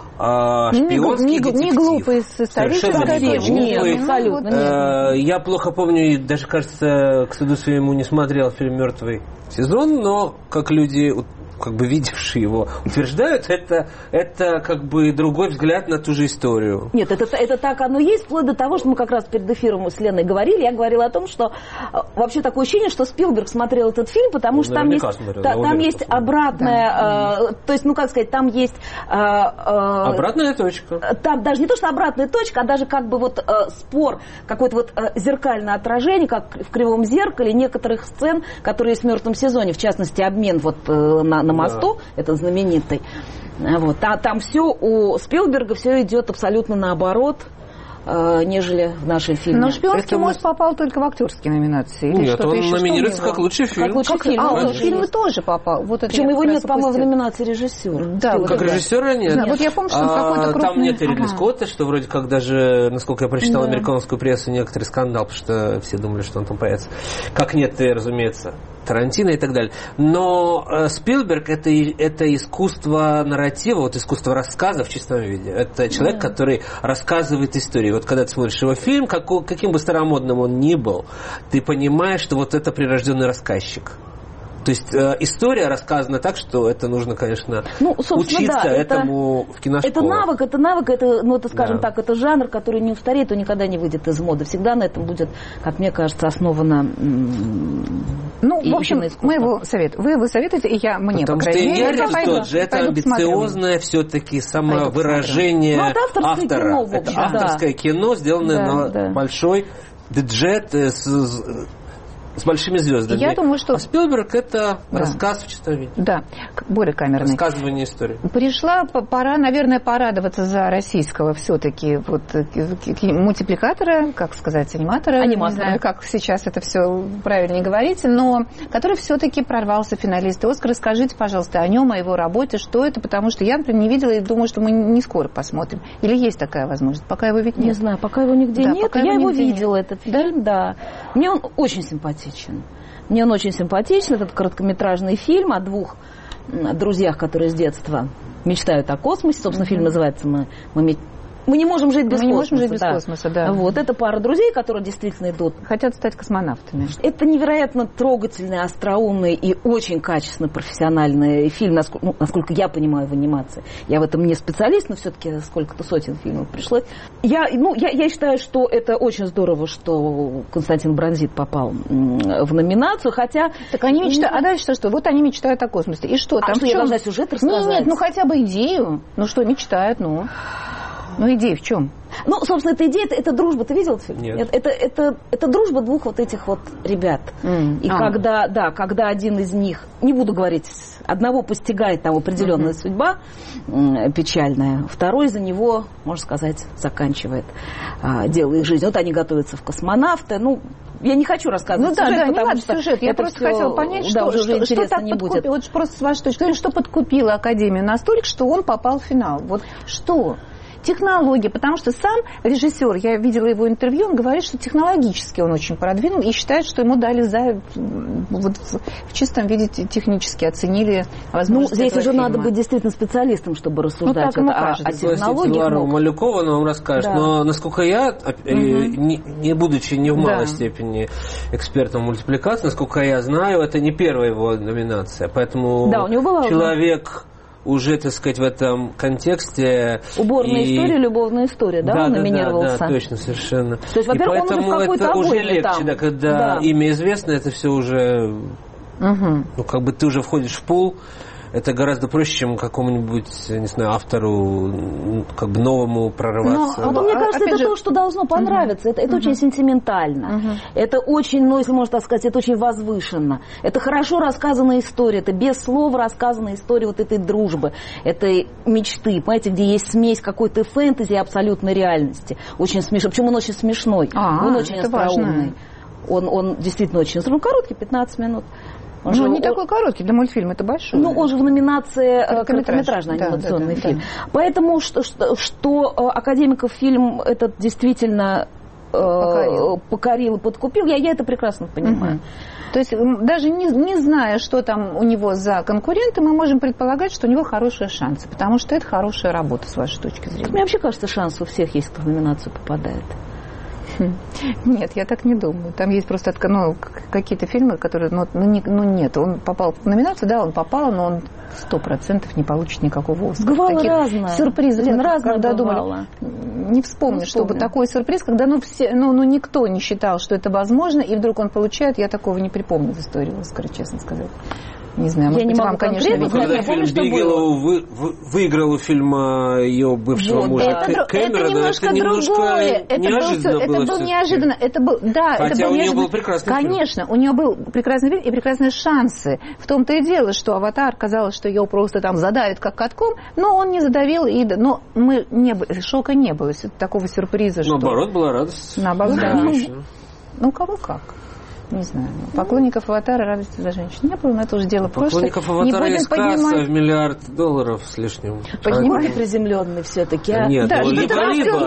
А, шпионский не, детектив. Не глупый с исторической точки. Нет, абсолютно нет. Я плохо помню, даже, кажется, к стыду своему не смотрел фильм «Мертвый сезон», но как люди, как бы видевшие его, утверждают, это, это как бы другой взгляд на ту же историю. Нет, это, это так оно есть, вплоть до того, что мы как раз перед эфиром с Леной говорили, я говорила о том, что вообще такое ощущение, что Спилберг смотрел этот фильм, потому ну, что там есть, смотрел, та, там есть обратная, да. э, то есть, ну как сказать, там есть... Э, э, обратная точка. Там даже не то, что обратная точка, а даже как бы вот э, спор, какое-то вот э, зеркальное отражение, как в «Кривом зеркале», некоторых сцен, которые есть в «Мертвом сезоне», в частности, обмен вот э, на, на мосту, да. этот знаменитый. Вот. А там все у Спилберга все идет абсолютно наоборот, э, нежели в нашем фильме. Но «Шпионский Это мост» попал только в актерские номинации. Или нет, он еще? номинируется как лучший фильм. Как лучший как, фильм. А, он фильмы тоже попал. Вот Причем его нет, по-моему, в номинации режиссера. Да, вот как это. режиссера нет. Да, вот я помню, что он какой-то крупный... Там нет Ридли ага. Скотта, что вроде как даже, насколько я прочитал да. американскую прессу, некоторый скандал, потому что все думали, что он там появится. Как нет, и, разумеется, Тарантино и так далее. Но э, Спилберг это, это искусство нарратива, вот искусство рассказа в чистом виде. Это человек, да. который рассказывает истории. Вот когда ты смотришь его фильм, как, каким бы старомодным он ни был, ты понимаешь, что вот это прирожденный рассказчик. То есть э, история рассказана так, что это нужно, конечно, ну, учиться да, этому это, в киношколе. Это навык, это навык, это, ну, это, скажем да. так, это жанр, который не устареет, он никогда не выйдет из моды. Всегда на этом будет, как мне кажется, основано. Ну, в общем, мы его советуем. Вы его советуете, и я мне, Потому по крайней мере, я пойду, тот же, это амбициозное все-таки самовыражение ну, это автора. Кино, это да. авторское кино, сделанное да, на да. большой бюджет с, с большими звездами. Я думаю, что... А Спилберг это да. рассказ в чистом виде. Да, более камерный. Рассказывание истории. Пришла пора, наверное, порадоваться за российского все-таки вот мультипликатора, как сказать, аниматора. Аниматора. Не знаю, как сейчас это все правильнее говорить, но который все-таки прорвался в финалисты Оскара. Скажите, пожалуйста, о нем, о его работе, что это, потому что я, например, не видела и думаю, что мы не скоро посмотрим. Или есть такая возможность? Пока его ведь нет. Не знаю, пока его нигде да, нет. пока Я его, его видела, нет. этот фильм, да. Мне он очень симпатичен. Мне он очень симпатичен. Этот короткометражный фильм о двух друзьях, которые с детства мечтают о космосе. Собственно, mm-hmm. фильм называется «Мы, мы Мы не можем жить без Мы космоса. не можем жить без да. космоса, да. Вот, это пара друзей, которые действительно идут. Хотят стать космонавтами. Это невероятно трогательный, остроумный и очень качественный профессиональный фильм, насколько, ну, насколько я понимаю в анимации. Я в этом не специалист, но все-таки сколько-то сотен фильмов пришлось. Я, ну, я, я считаю, что это очень здорово, что Константин Бронзит попал в номинацию, хотя... Так они мечтают, а дальше что? Вот они мечтают о космосе. И что? А там что, я должна сюжет рассказать? Нет, нет, ну хотя бы идею. Ну что, мечтают, ну... Ну, идея в чем? Ну, собственно, эта идея, это, это дружба. Ты видел этот фильм? Нет. Это, это, это, это дружба двух вот этих вот ребят. Mm. И а. когда, да, когда один из них, не буду говорить, одного постигает там определенная mm-hmm. судьба м, печальная, второй за него, можно сказать, заканчивает а, дело их жизни. Вот они готовятся в космонавты. Ну, я не хочу рассказывать ну, да, сюжет, да, потому не надо что сюжет. Я просто хотела понять, что, да, что, что так не подкупило. будет. Вот просто с вашей точки зрения, что подкупило Академию настолько, что он попал в финал. Вот что? Технология, потому что сам режиссер, я видела его интервью, он говорит, что технологически он очень продвинул и считает, что ему дали за вот, в чистом виде технически оценили возможности. Ну, здесь уже фильма. Надо быть действительно специалистом, чтобы рассуждать ну, это, о, о технологиях. Лару Малюкова, она вам расскажет. Да. Но, насколько я, угу. не, не будучи не в малой да. степени экспертом мультипликации, насколько я знаю, это не первая его номинация. Поэтому да, у него была человек... уже, так сказать, в этом контексте... Уборная и... история, любовная история, да, да он да, номинировался? Да, да, точно, совершенно. То есть, во-первых, он уже в какой-то это уже легче, там. Да, когда да. имя известно, это все уже... Угу. Ну, как бы ты уже входишь в пул, это гораздо проще, чем какому-нибудь, не знаю, автору, как бы новому прорываться. Но, а, мне кажется, это же... то, что должно понравиться. Uh-huh. Это, это uh-huh. очень сентиментально. Uh-huh. Это очень, ну, если можно так сказать, это очень возвышенно. Это хорошо рассказанная история. Это без слов рассказанная история вот этой дружбы, этой мечты, понимаете, где есть смесь какой-то фэнтези и абсолютной реальности. Очень смешно. Причем он очень смешной. А, он очень остроумный. Он, он действительно очень... Ну, короткий, пятнадцать минут. Он ну, же, не он, такой короткий, для мультфильма это большой. Ну, он же в номинации короткометражный анимационный да, да, фильм. Да. Поэтому, что, что, что Академиков фильм этот действительно покорил, покорил и подкупил, я, я это прекрасно понимаю. Угу. То есть, даже не, не зная, что там у него за конкуренты, мы можем предполагать, что у него хорошие шансы, потому что это хорошая работа, с вашей точки зрения. Мне вообще кажется, шанс у всех есть, кто в номинацию попадает. Нет, я так не думаю. Там есть просто ну, какие-то фильмы, которые... Ну, ну, не, ну нет, он попал в номинацию, да, он попал, но он сто процентов не получит никакого Оскара. Бывало разное. Сюрпризы. Блин, разное когда бывало. Думали, не вспомню, не чтобы такой сюрприз, когда ну, все, ну, ну, никто не считал, что это возможно, и вдруг он получает, я такого не припомню в истории Оскара, честно сказать. Не знаю, может я быть, не вам, конечно, ну, когда фильм Бигелоу вы, вы, выиграл у фильма ее бывшего вот, мужа это, Кэмерона, это немножко, это немножко другое. Это неожиданно был, было. Это было неожиданно. Это был, да, Хотя это был у нее неожиданно. был прекрасный Конечно, фильм. у нее был прекрасный фильм и прекрасные шансы. В том-то и дело, что «Аватар» казалось, что ее просто там задавит как катком, но он не задавил, и, но мы не, шока не было, такого сюрприза. Наоборот, что... была радость. Наоборот, да. Ну, ну, кого как. Не знаю. Поклонников «Аватара» радости за женщин не было, но это уже дело прошлое. Поклонников «Аватара» есть касса в миллиард долларов с лишним. Понимаете, приземленный все-таки. А? Нет, да, ну, либо-либо.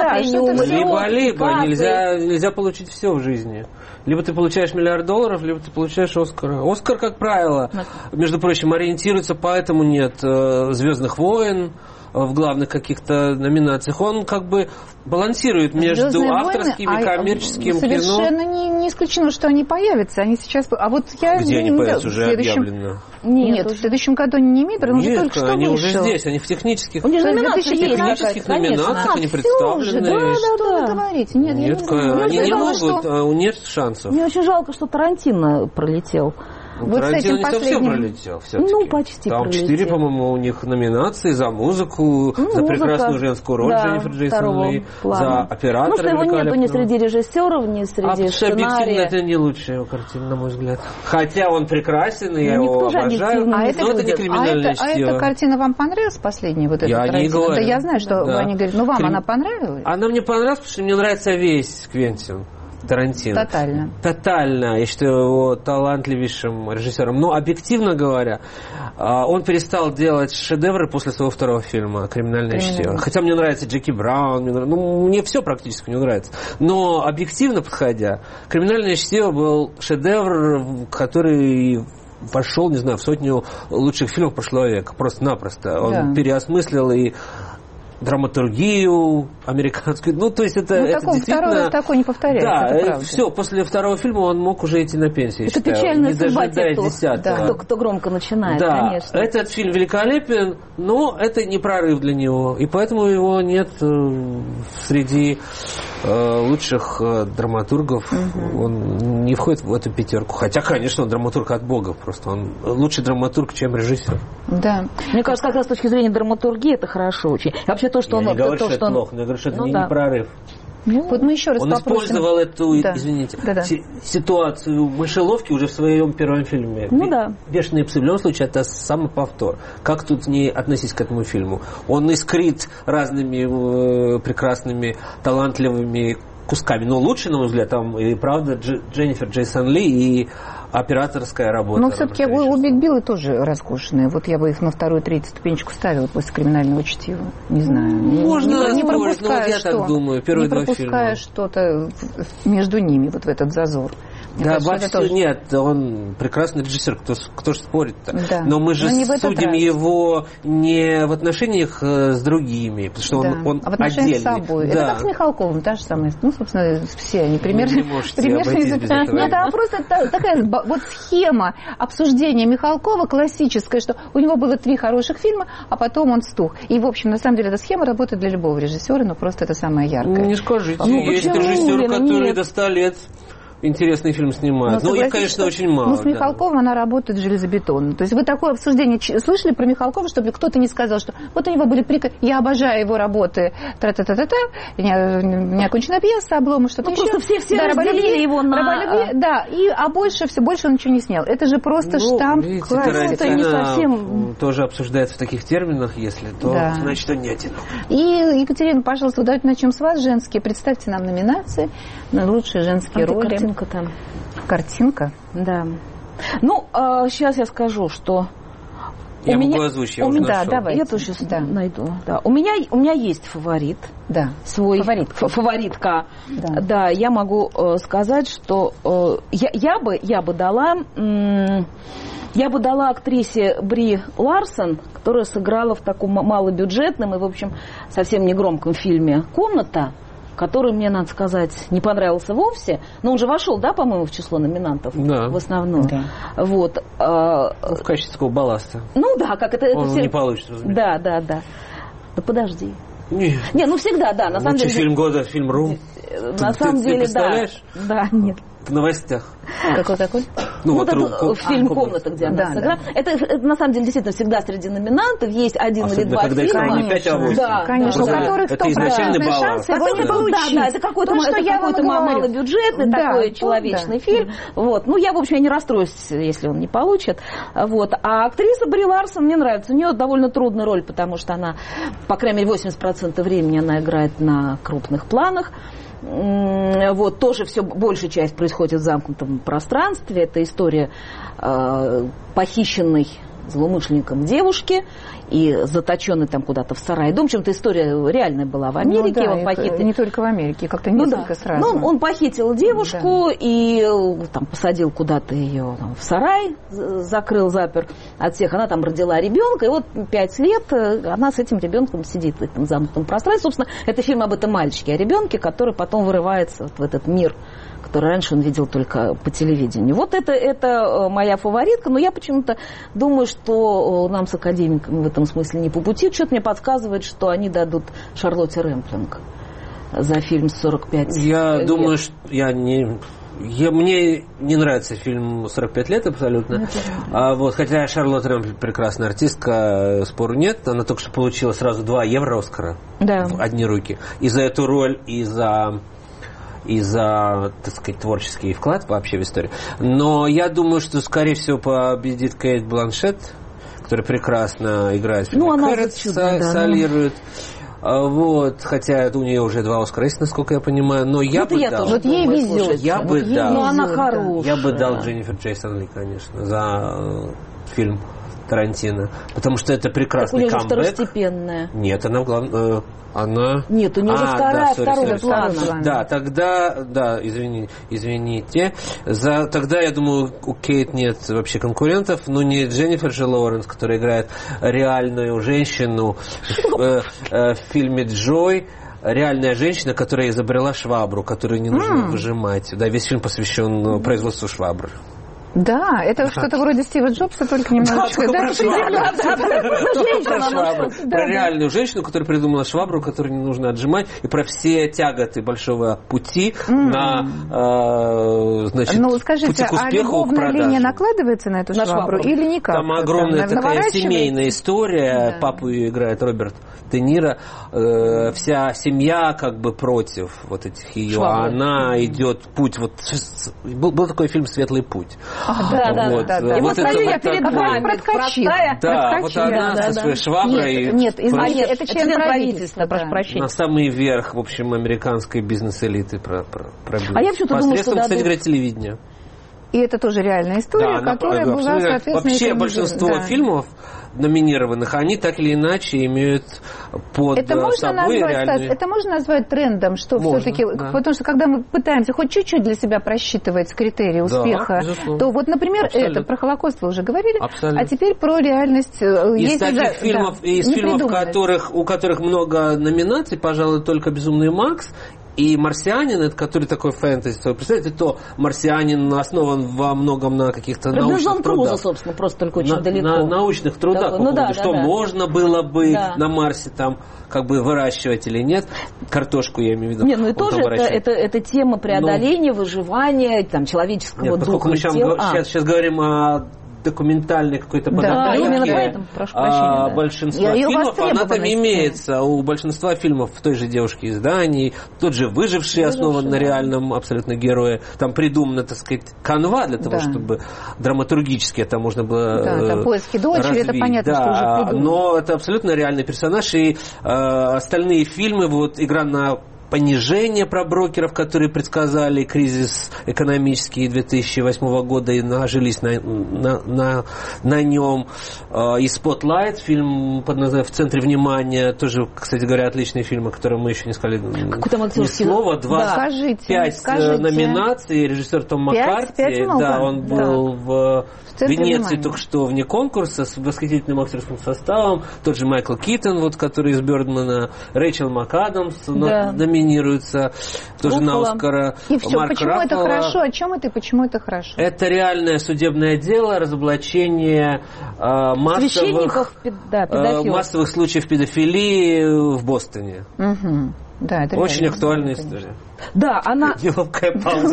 Либо-либо. Нельзя, нельзя получить все в жизни. Либо ты получаешь миллиард долларов, либо ты получаешь Оскара. Оскар, как правило, между прочим, ориентируется, поэтому нет «Звездных войн» в главных каких-то номинациях. Он как бы балансирует между «Звездные авторским войны», и коммерческим а кино. Совершенно не, не исключено, что они появятся. Они сейчас... А вот я Где не, они не появятся? Уже следующем... объявлено. Нет, Нет в следующем году они не имеют, потому что только что они вышел. уже здесь, они в технических, У них номинации, в технических номинациях, они представлены. Да, да, да. Вы говорите? Нет, Нет, я не знаю. Они не думала, могут, что... нет шансов. Мне очень жалко, что Тарантино пролетел. Вот Тарантино не последним... совсем пролетел все-таки. Ну, почти Там пролетел. четыре, по-моему, у них номинации за музыку, ну, за музыка, прекрасную женскую роль да, Дженнифер Джейсон Ли, за оператора. Ну, что его нету ни среди режиссеров, ни среди а сценария. Это не лучшая его картина, на мой взгляд. Хотя он прекрасен, и я его обожаю, а но это, это не криминальное а это, чтиво. А эта картина вам понравилась последняя? Вот я не говорю. Да я знаю, что да. они говорят, ну вам Крим... она понравилась? Она мне понравилась, потому что мне нравится весь Квентин Тарантино. Тотально. Тотально. Я считаю его талантливейшим режиссером. Но, объективно говоря, он перестал делать шедевры после своего второго фильма «Криминальное чтиво». Хотя мне нравится Джеки Браун, мне, нравится, ну, мне все практически не нравится. Но, объективно подходя, «Криминальное чтиво» был шедевр, который... пошел, не знаю, в сотню лучших фильмов прошлого века. Просто-напросто. Он да. переосмыслил и драматургию американскую. Ну, то есть это, ну, это такого, действительно... Второго такой не повторяется, да, это правда. Все, после второго фильма он мог уже идти на пенсию, это считаю, печальная не судьба дожидаясь тех, кто, десятого. кто, кто громко начинает, да, конечно. Этот фильм великолепен, но это не прорыв для него, и поэтому его нет э, среди э, лучших э, драматургов. Угу. Он не входит в эту пятерку. Хотя, конечно, он драматург от бога просто. Он лучший драматург, чем режиссер. Да. Мне кажется, как раз с точки зрения драматургии это хорошо очень. И вообще то, что я он... не говорю, то, что, что это он... плохо, но я говорю, что это ну, не, да. не прорыв. Ну, вот мы еще раз Он попросим. использовал эту, да. извините, да, да. Си- ситуацию мышеловки уже в своем первом фильме. Ну да. «Бешеные псы» в любом случае это самоповтор. Как тут не относись к этому фильму? Он искрит разными э, прекрасными, талантливыми кусками. Но лучше, на мой взгляд, там и правда Дж- Дженнифер Джейсон Ли и операторская работа. Но все-таки обе Биллы тоже роскошные. Вот я бы их на вторую, третью ступенечку ставила после «Криминального чтива». Не знаю. Можно, не, не может, пропуская, вот я что, так думаю. Первые не два пропуская фильма. что-то между ними, вот в этот зазор. Мне Да, кажется, Бакстер тоже... нет, он прекрасный режиссер, кто, кто же спорит-то. Да. Но мы же Но судим его не в отношениях с другими, потому что да. он, он а в отношениях отдельный. с собой. Да. Это как с Михалковым, та же самая. Ну, собственно, все они примерно... Вы не можете примерно обойтись без этого. Нет, а просто та, такая вот схема обсуждения Михалкова классическая, что у него было три хороших фильма, а потом он стух. И, в общем, на самом деле, эта схема работает для любого режиссера, но просто это самое яркое. Не скажите. Ну, есть почему? режиссеры, которые Нет. до ста лет интересный фильм снимают. Ну, их, конечно, очень мало. Ну, с Михалковым да. она работает железобетонно. То есть вы такое обсуждение слышали про Михалкова, чтобы кто-то не сказал, что вот у него были прикольные... Я обожаю его работы. Тра-та-та-та-та. Неоконченная пьеса, облома, что-то ну, еще. Просто все, все да, разделили его на... Раболюбие, да. И, а больше, все, больше он ничего не снял. Это же просто ну, штамп. Видите, это не совсем... тоже обсуждается в таких терминах, если то, да. значит, он не одинок. И, Екатерина, пожалуйста, давайте начнем с вас, женские. Представьте нам номинации на лучшие женские а роли. Картинка там. Картинка? Да. Ну, а, сейчас я скажу, что... Я у могу меня... озвучить, я у уже меня... нашел. Да, давайте. Я тоже сейчас да. найду. Да. У, меня, у меня есть фаворит. Да. Свой Фаворитка. Фаворитка. Да. да, я могу э, сказать, что э, я, я, бы, я бы дала... М- Я бы дала актрисе Бри Ларсон, которая сыграла в таком малобюджетном и, в общем, совсем негромком фильме «Комната», который, мне, надо сказать, не понравился вовсе. Но он же вошел, да, по-моему, в число номинантов? Да. В основном. Да. Вот. В качестве такого балласта. Ну да, как это... Он это все... не получится, разумеется. Да, да, да. Да подожди. Нет. Не, ну всегда, да. На самом Лучший деле... фильм года, фильм «Рум». На ты, самом ты, деле, ты представляешь? да. Да, нет. В новостях. Какой такой? Ну, вот вот этот ру... фильм а, «Комната», где она да, сыграла. да. Это, это, на самом деле, действительно, всегда среди номинантов. Есть один особенно, или два когда фильма. не пять, а восемь. Да, конечно. да. У которых это изначальный баланс. шанс его не да. получить. Да, да, это какой-то, То, это я какой-то малобюджетный, да, такой вот, человечный да. фильм. Вот. Ну, я, в общем, я не расстроюсь, если он не получит. Вот. А актриса Бри Ларсон мне нравится. У нее довольно трудная роль, потому что она, по крайней мере, восемьдесят процентов времени она играет на крупных планах. Вот, тоже все, большая часть происходит в замкнутом пространстве. Это история э, похищенной злоумышленником девушки и заточенный там куда-то в сарае. В общем-то, история реальная была в Америке. Ну, да, его похитили... Не только в Америке, как-то несколько ну, да. сразу. Ну, он похитил девушку да. и там, посадил куда-то ее там, в сарай, закрыл, запер от всех. Она там родила ребенка, и вот пять лет она с этим ребенком сидит в этом замкнутом пространстве. Собственно, это фильм об этом мальчике, о ребенке, который потом вырывается вот в этот мир, который раньше он видел только по телевидению. Вот это, это моя фаворитка, но я почему-то думаю, что нам с академиками в этом смысле не по пути. Что-то мне подсказывает, что они дадут Шарлотте Рэмплинг за фильм «сорок пять Я лет». думаю, что я не... Я, мне не нравится фильм «сорок пять лет» абсолютно. А, вот, хотя Шарлотта Рэмплинг прекрасная артистка, спору нет. Она только что получила сразу два евро Оскара да. в одни руки. И за эту роль, и за... и за, так сказать, творческий вклад вообще в историю. Но я думаю, что, скорее всего, победит Кейт Бланшетт, которая прекрасно играет в фильме. Ну, она Кэррот, чудо, да, солирует. Ну. Вот, хотя у нее уже два Оскара есть, насколько я понимаю. Но я вот бы я дал. Вот ей везет. Я вот бы ей дал. Но она хорошая. Я бы дал Дженнифер Джейсон Ли, конечно, за фильм Тарантино, потому что это прекрасный камбэк. Так у нее же второстепенная. Нет, она в главном... Она... Нет, у нее а, же вторая, да, второго sorry, плана. sorry. Да, тогда, да, извини, извините. За, тогда, я думаю, у Кейт нет вообще конкурентов, но не Дженнифер Дж. Лоуренс, которая играет реальную женщину в, э, э, в фильме «Джой». Реальная женщина, которая изобрела швабру, которую не нужно mm. выжимать. Да, весь фильм посвящен производству швабры. Да, это что-то вроде Стива Джобса, только немножечко. Про реальную женщину, которая придумала швабру, которую не нужно отжимать, и про все тяготы большого пути на пути к успеху. А любовная линия накладывается на эту швабру или никак? Там огромная такая семейная история. Папу играет Роберт Де Ниро. Вся семья как бы против вот этих ее. Она идет путь. Вот был такой фильм «Светлый путь». А, да, да, вот. да, да. И вот, вот это я перед вами проскочила. Да, вот она да, со да, своей да. шваброй. Нет, нет, извините, это, это член правительства, прошу прощения. На самый верх, в общем, американской бизнес-элиты пробилась. А я почему-то думала, что... кстати говоря, телевидения. И это тоже реальная история, да, которая была, соответственно... Вообще большинство да. фильмов номинированных, они так или иначе имеют под это можно собой назвать, реальные... Это можно назвать трендом, что все-таки... Да. Потому что когда мы пытаемся хоть чуть-чуть для себя просчитывать критерии успеха, да, то вот, например, абсолютно. Это, про Холокост вы уже говорили, абсолютно. А теперь про реальность... Из таких за... фильмов, да, из фильмов которых, у которых много номинаций, пожалуй, только «Безумный Макс», и «Марсианин», это который такой фэнтези, представляете, то «Марсианин» основан во многом на каких-то да, научных трудах. Круза, собственно, просто только очень на, далеко. На научных трудах, да, по поводу, ну, да, что да, можно было бы да. на Марсе там как бы выращивать или нет. Картошку, я имею в виду. Нет, ну и тоже это, это, это тема преодоления, но... выживания, там, человеческого нет, духа. Мы сейчас, а. сейчас, сейчас говорим о документальной какой-то подоплеки да, а, большинства фильмов, она там имеется. У большинства фильмов в той же «Девушке из Дании», тот же «Выживший», основан на реальном абсолютно герое. Там придумана, так сказать, канва для того, да. чтобы драматургически это можно было да, э, там поиски дочери, развить. это понятно, да, что уже придумано. Но это абсолютно реальный персонаж, и э, остальные фильмы, вот «Игра на понижение» про брокеров, которые предсказали кризис экономический две тысячи восьмого года и нажились на, на, на, на нем. И «Spotlight», фильм под названием «В центре внимания», тоже, кстати говоря, отличный фильм, о котором мы еще не сказали ни слова. двадцать пять да. номинаций, режиссер Том Маккарти. Да, он был да. в Венеции только что вне конкурса с восхитительным актерским составом. Тот же Майкл Китон, вот, который из «Бёрдмана», Рэйчел МакАдамс да. номинируется тоже Руфало. На Оскара. И все. Марк почему Раффало. Это хорошо? О чем это и почему это хорошо? Это реальное судебное дело, разоблачение э, массовых, да, э, массовых случаев педофилии в Бостоне. Угу. Да, это очень актуальная история. Да, она... Неловкая пауза.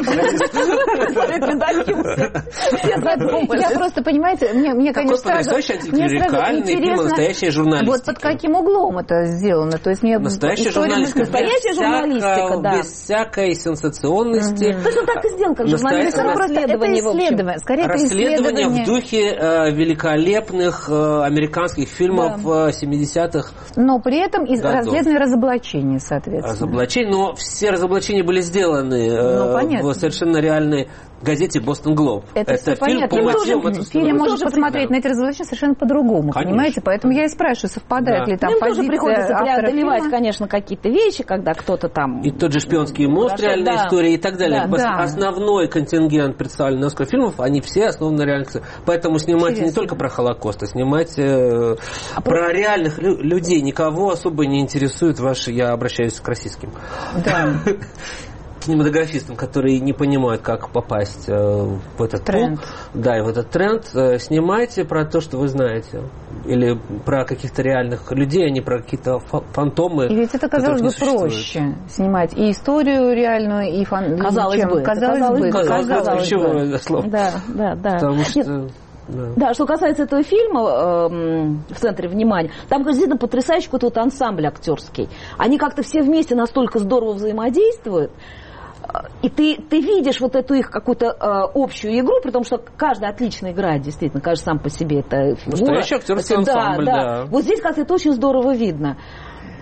Я просто, понимаете, мне, конечно, такой потрясающий антиклерикальный фильм, настоящая журналистика. Вот под каким углом это сделано? То есть мне настоящая журналистика. Настоящая журналистика, да. Без всякой сенсационности. То есть он так и сделал, как журналистика. Расследование. Скорее, это расследование в духе великолепных американских фильмов семидесятых. Но при этом расследование разоблачения, соответственно. Разоблачение, но все разоблачения были сделаны ну, в совершенно реальной газете «Бостон Глоб». Это, это фильм по мотивам. Фильм может посмотреть на эти разоблачения совершенно по-другому, конечно, понимаете? Поэтому я и спрашиваю, совпадает да. ли там им позиция тоже приходится преодолевать, конечно, какие-то вещи, когда кто-то там... И тот же «Шпионский мост», реальная да. история и так далее. Да, да. Основной контингент представленных на Оскар фильмов, они все основаны на реальных... Поэтому снимайте Интересно. Не только про Холокост, а снимайте а про про... реальных лю- людей. Никого особо не интересует ваши... Я обращаюсь к российским. Да. Кинематографистам, которые не понимают, как попасть э, в этот тренд. Пул, да, и в этот тренд, э, снимайте про то, что вы знаете. Или про каких-то реальных людей, а не про какие-то фантомы. И ведь это, казалось бы, проще снимать и историю реальную, и фан... Казалось чем... бы. Казалось, казалось бы. Казалось, казалось бы. Ключевое бы. слово. Да, да, да. Потому что... Нет. Да. да, что касается этого фильма э, в центре внимания, там действительно потрясающий какой-то вот ансамбль актерский. Они как-то все вместе настолько здорово взаимодействуют. И ты, ты видишь вот эту их какую-то э, общую игру, потому что каждый отлично играет, действительно, каждый сам по себе это фигура. Настоящий актерский да, ансамбль, да. да. Вот здесь как-то это очень здорово видно.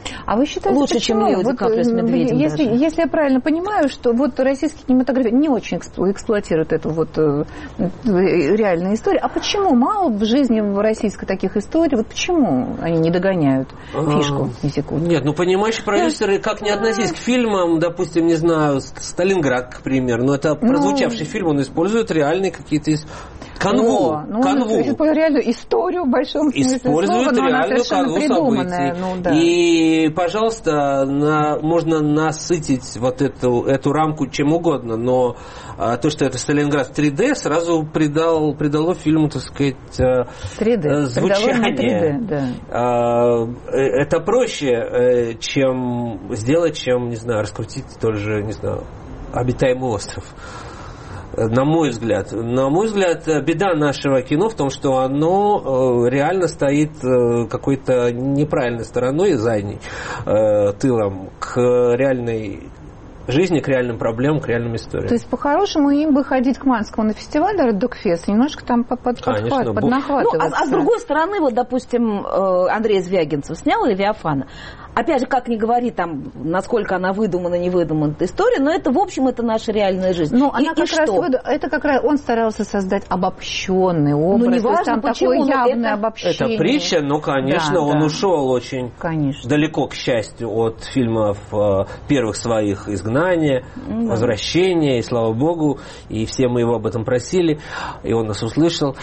А вы считаете, лучше, почему? чем Лео Вот, Ди Каприо с медведем если, даже. если я правильно понимаю, что вот российский кинематограф не очень эксплуатирует эту вот э, реальную историю. А почему мало в жизни в российской таких историй? Вот почему они не догоняют фишку ни секунды? Нет, ну понимающие продюсеры, как не относись к фильмам, допустим, не знаю, «Сталинград», к примеру, но это прозвучавший фильм, он использует реальные какие-то канву, О, ну, канву. Он реальную историю в большом смысле Использует слова, но она реальную совершенно канву придуманная. событий. Ну, да. И, пожалуйста, на, можно насытить вот эту, эту рамку чем угодно, но а, то, что это «Сталинград» в три дэ, сразу придал, придало фильму, так сказать, три дэ. Звучание. три дэ, да. А, это проще, чем сделать, чем, не знаю, раскрутить тот же, не знаю, «Обитаемый остров». На мой взгляд. На мой взгляд, беда нашего кино в том, что оно реально стоит какой-то неправильной стороной, задней, тылом, к реальной жизни, к реальным проблемам, к реальным историям. То есть, по-хорошему, им бы ходить к Манскому на фестиваль Докфест, немножко там под, под, Конечно, поднахватываться. Ну, а, а с другой стороны, вот, допустим, Андрей Звягинцев снял «Левиафана». Опять же, как ни говори, там, насколько она выдумана, не выдумана эта история, но это, в общем, это наша реальная жизнь. Ну, и, она как и раз, что? это как раз он старался создать обобщенный образ. Ну, неважно, там почему, такое явное это... обобщение. Это притча, но, конечно, да, он да. ушел очень конечно. далеко, к счастью, от фильмов э, первых своих «Изгнание», да. «Возвращение», и слава богу, и все мы его об этом просили, и он нас услышал.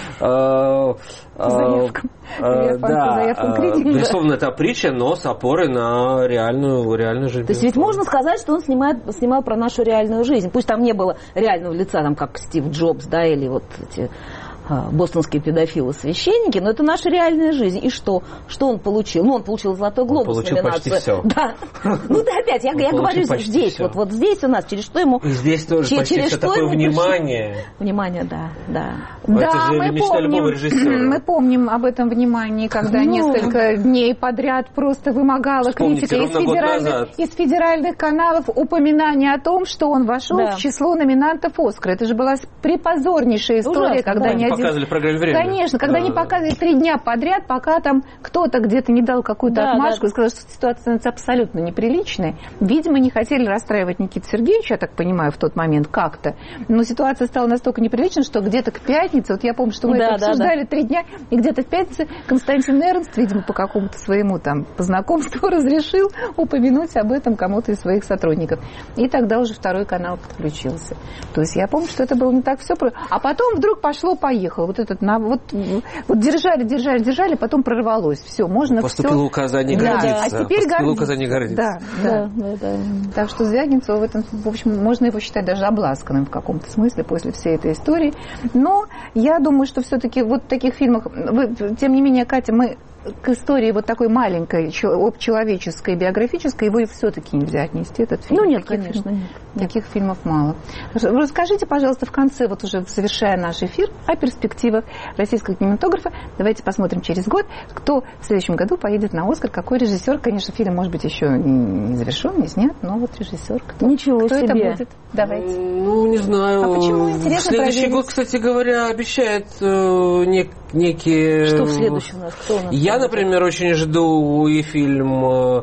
Э, По заявкам. Э, да, э, безусловно, это притча, но с опорой на реальную, реальную жизнь. То есть ведь можно сказать, что он снимает, снимал про нашу реальную жизнь. Пусть там не было реального лица, там, как Стив Джобс, да, или вот эти бостонские педофилы-священники, но это наша реальная жизнь. И что? Что он получил? Ну, он получил «Золотой глобус», он получил номинацию. Почти все. Да. Ну да, опять, я, я говорю здесь, вот, вот здесь у нас, через что ему... И здесь тоже через, почти через все что такое ему внимание. Пришло? Внимание, да, да. Да, это же мы мечта помним, любого режиссера. Мы помним об этом внимании, когда ну, несколько дней подряд просто вымогала критика из федеральных, из федеральных каналов упоминание о том, что он вошел да. в число номинантов «Оскара». Это же была препозорнейшая история, ужасно, когда да. они один... показывали в программе «Время». Конечно, когда да. они показывали три дня подряд, пока там кто-то где-то не дал какую-то да, отмашку да. и сказал, что ситуация становится абсолютно неприличной. Видимо, не хотели расстраивать Никиту Сергеевича, я так понимаю, в тот момент как-то. Но ситуация стала настолько неприличной, что где-то к пятнице, вот я помню, что мы да, это обсуждали да, да. три дня, и где-то в пятницу Константин Эрнст, видимо, по какому-то своему там по знакомству разрешил упомянуть об этом кому-то из своих сотрудников. И тогда уже второй канал подключился. То есть я помню, что это было не так все просто. А потом вдруг пошло-поехало. Вот этот на вот, вот держали, держали, держали, потом прорвалось. Все, можно Поступило все. указание да, гордиться. А теперь Поступило указание гордиться. Да, да, да, да. Так что Звягинцев в этом, в общем, можно его считать даже обласканным в каком-то смысле после всей этой истории. Но я думаю, что все-таки вот в таких фильмах, вы, тем не менее, Катя, мы к истории вот такой маленькой, общечеловеческой, биографической, его все-таки нельзя отнести, этот фильм. Ну нет, таких конечно, фильм, нет. Таких фильмов мало. Расскажите, пожалуйста, в конце, вот уже завершая наш эфир, о перспективах российского кинематографа. Давайте посмотрим через год, кто в следующем году поедет на «Оскар», какой режиссер. Конечно, фильм, может быть, еще не завершен, не снят, но вот режиссер. Кто, Ничего кто себе. это будет? Давайте. Ну, не знаю. А почему? Интересно Следующий проверить. год, кстати говоря, обещает э, нек- некие... Что в следующем у нас? Кто у нас? Я, например, очень жду и фильм э,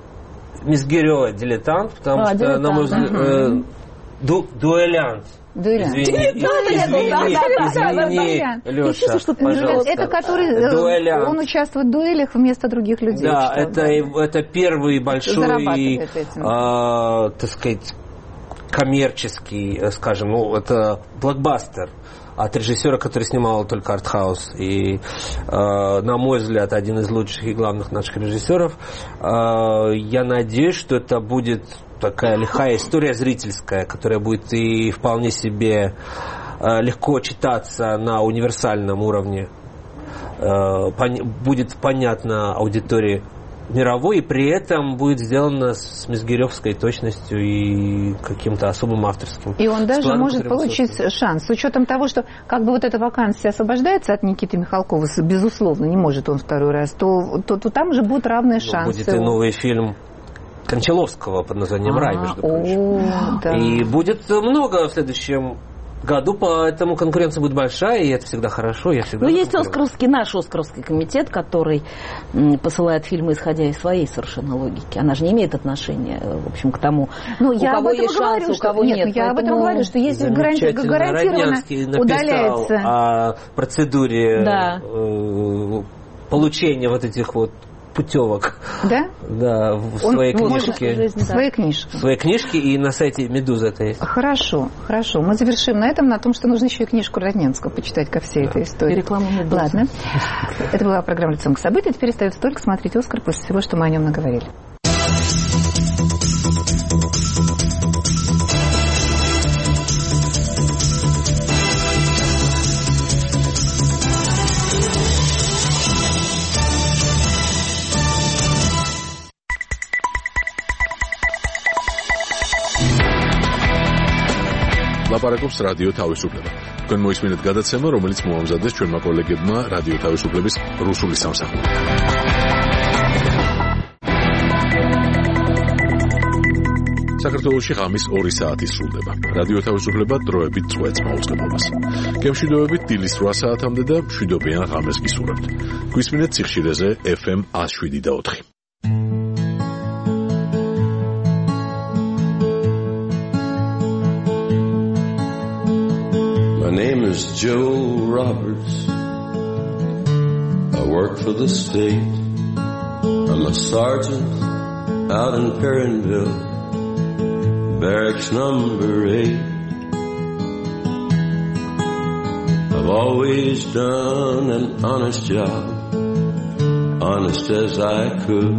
Мизгирева «Дилетант», потому а, что, дилетант, на мой взгляд, э, ду, дуэлянт. Дуэлянт. Извини, извини, Леша, пожалуйста. Это который, дуэлянт. Он участвует в дуэлях вместо других людей. Да, это, это первый большой, э, так сказать, коммерческий, скажем, ну, это блокбастер от режиссера, который снимал только артхаус. И, э, на мой взгляд, один из лучших и главных наших режиссеров. Э, я надеюсь, что это будет такая лихая история зрительская, которая будет и вполне себе э, легко читаться на универсальном уровне. Э, пон- будет понятно аудитории мировой, и при этом будет сделано с мизгиревской точностью и каким-то особым авторским. И он даже планом, может получить высокий. шанс. С учетом того, что как бы вот эта вакансия освобождается от Никиты Михалкова, безусловно, не может он второй раз, то, то, то там же будут равные Но шансы. Будет и новый фильм Кончаловского под названием «Рай», между прочим. О, да. И будет много в следующем году, поэтому конкуренция будет большая, и это всегда хорошо. Я всегда ну, есть оскаровский, наш Оскаровский комитет, который м, посылает фильмы, исходя из своей совершенно логики. Она же не имеет отношения, в общем, к тому, ну, у я кого об этом есть шанс, говорю, у кого нет. нет. нет я об этом говорю, что если гаранти... гарантированно удаляется... о процедуре да. э, получения вот этих вот путевок. Да? Да, в Он, своей ну, книжке. Жизни, да. В своей книжке. В своей книжке и на сайте «Медуза» это есть. Хорошо, хорошо. Мы завершим на этом, на том, что нужно еще и книжку Роднянского почитать ко всей да. этой истории. И рекламу «Медузы». Ладно. Это была программа «Лицом к событию». Теперь остается только смотреть «Оскар» после всего, что мы о нем наговорили. ლაპარაკობს რადიო თავისუფლება. თქვენ მოისმინეთ გადაცემა, რომელიც მოამზადეს ჩვენმა კოლეგებმა რადიო თავისუფლების რუსული სამსახური. საქართველოში ღამის ორი საათი სრულდება. რადიო თავისუფლება დროებით წვეთს მაუწყებლობას. გემშვიდობებით დილის რვა საათამდე და მშვიდობიან ღამეს გისურვებთ. გვისმინეთ სიხშირეზე ეფ ემ one oh seven point four. My name is Joe Roberts. I work for the state. I'm a sergeant out in Perrineville, barracks number eight. I've always done an honest job, honest as I could.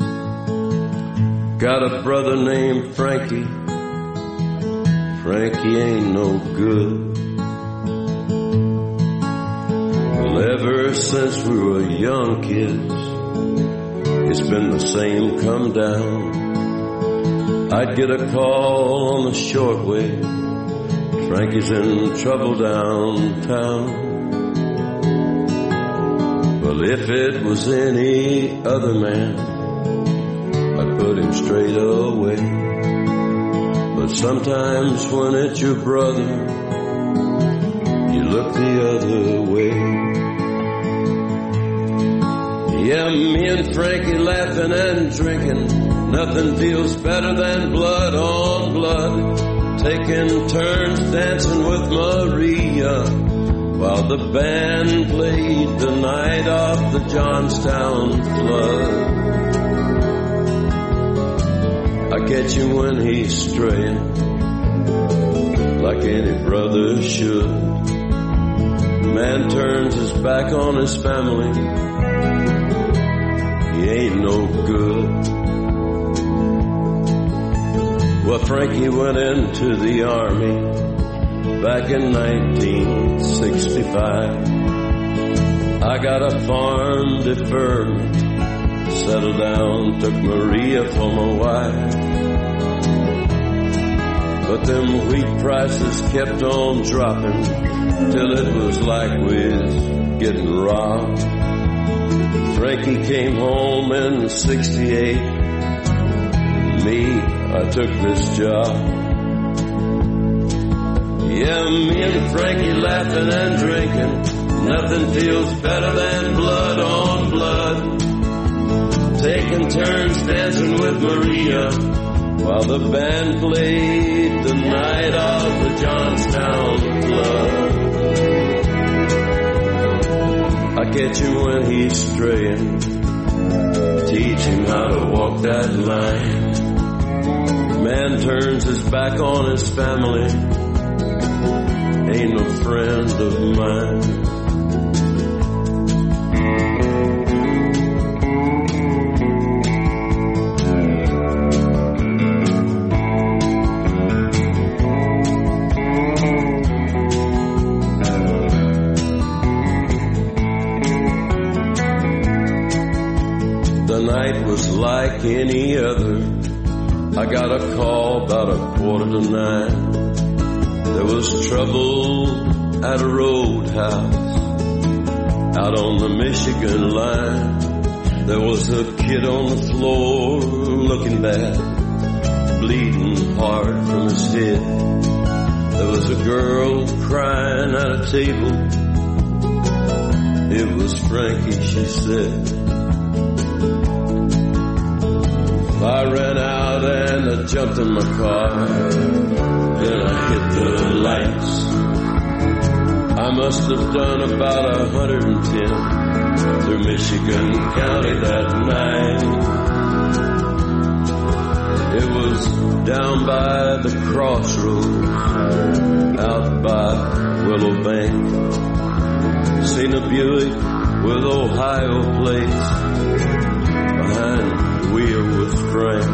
Got a brother named Frankie. Frankie ain't no good. Ever since we were young kids, it's been the same come down. I'd get a call on the shortwave, Frankie's in trouble downtown. Well, if it was any other man, I'd put him straight away. But sometimes when it's your brother, you look the other way. Yeah, me and Frankie laughing and drinking. Nothing feels better than blood on blood. Taking turns dancing with Maria while the band played the night of the Johnstown flood. I catch him when he's straying, like any brother should. Man turns his back on his family, he ain't no good. Well, Frankie went into the army back in nineteen sixty-five. I got a farm deferment, settled down, took Maria for my wife. But them wheat prices kept on dropping till it was like we was getting robbed. Frankie came home in sixty-eight. Me, I took this job. Yeah, me and Frankie laughing and drinking. Nothing feels better than blood on blood. Taking turns dancing with Maria while the band played the night of the Johnstown flood. I catch him when he's straying, teach him how to walk that line. Man turns his back on his family, ain't no friend of mine. The night was like any other. I got a call about a quarter to nine. There was trouble at a roadhouse out on the Michigan line. There was a kid on the floor looking bad, bleeding hard from his head. There was a girl crying at a table. It was Frankie, she said. I ran out and I jumped in my car. Then I hit the lights. I must have done about a hundred and ten through Michigan County that night. It was down by the crossroads, out by Willow Bank. Seen a Buick with Ohio plates. Behind the wheel was Frank.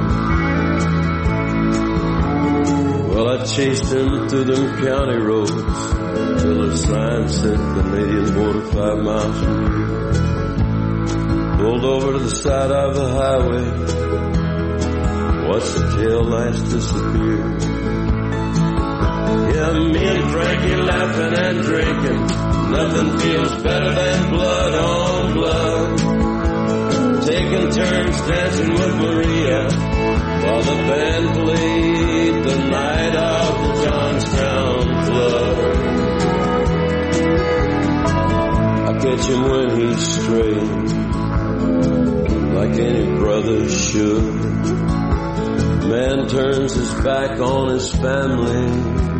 Well, I chased him through them county roads till a sign said Canadian border five miles from here. Pulled over to the side of the highway. Watched the tail lights disappear. Yeah, me and Frankie laughing and drinking. Nothing feels better than blood on blood. Taking turns dancing with Maria while the band played the night of the Johnstown Club. I catch him when he's straying, like any brother should. Man turns his back on his family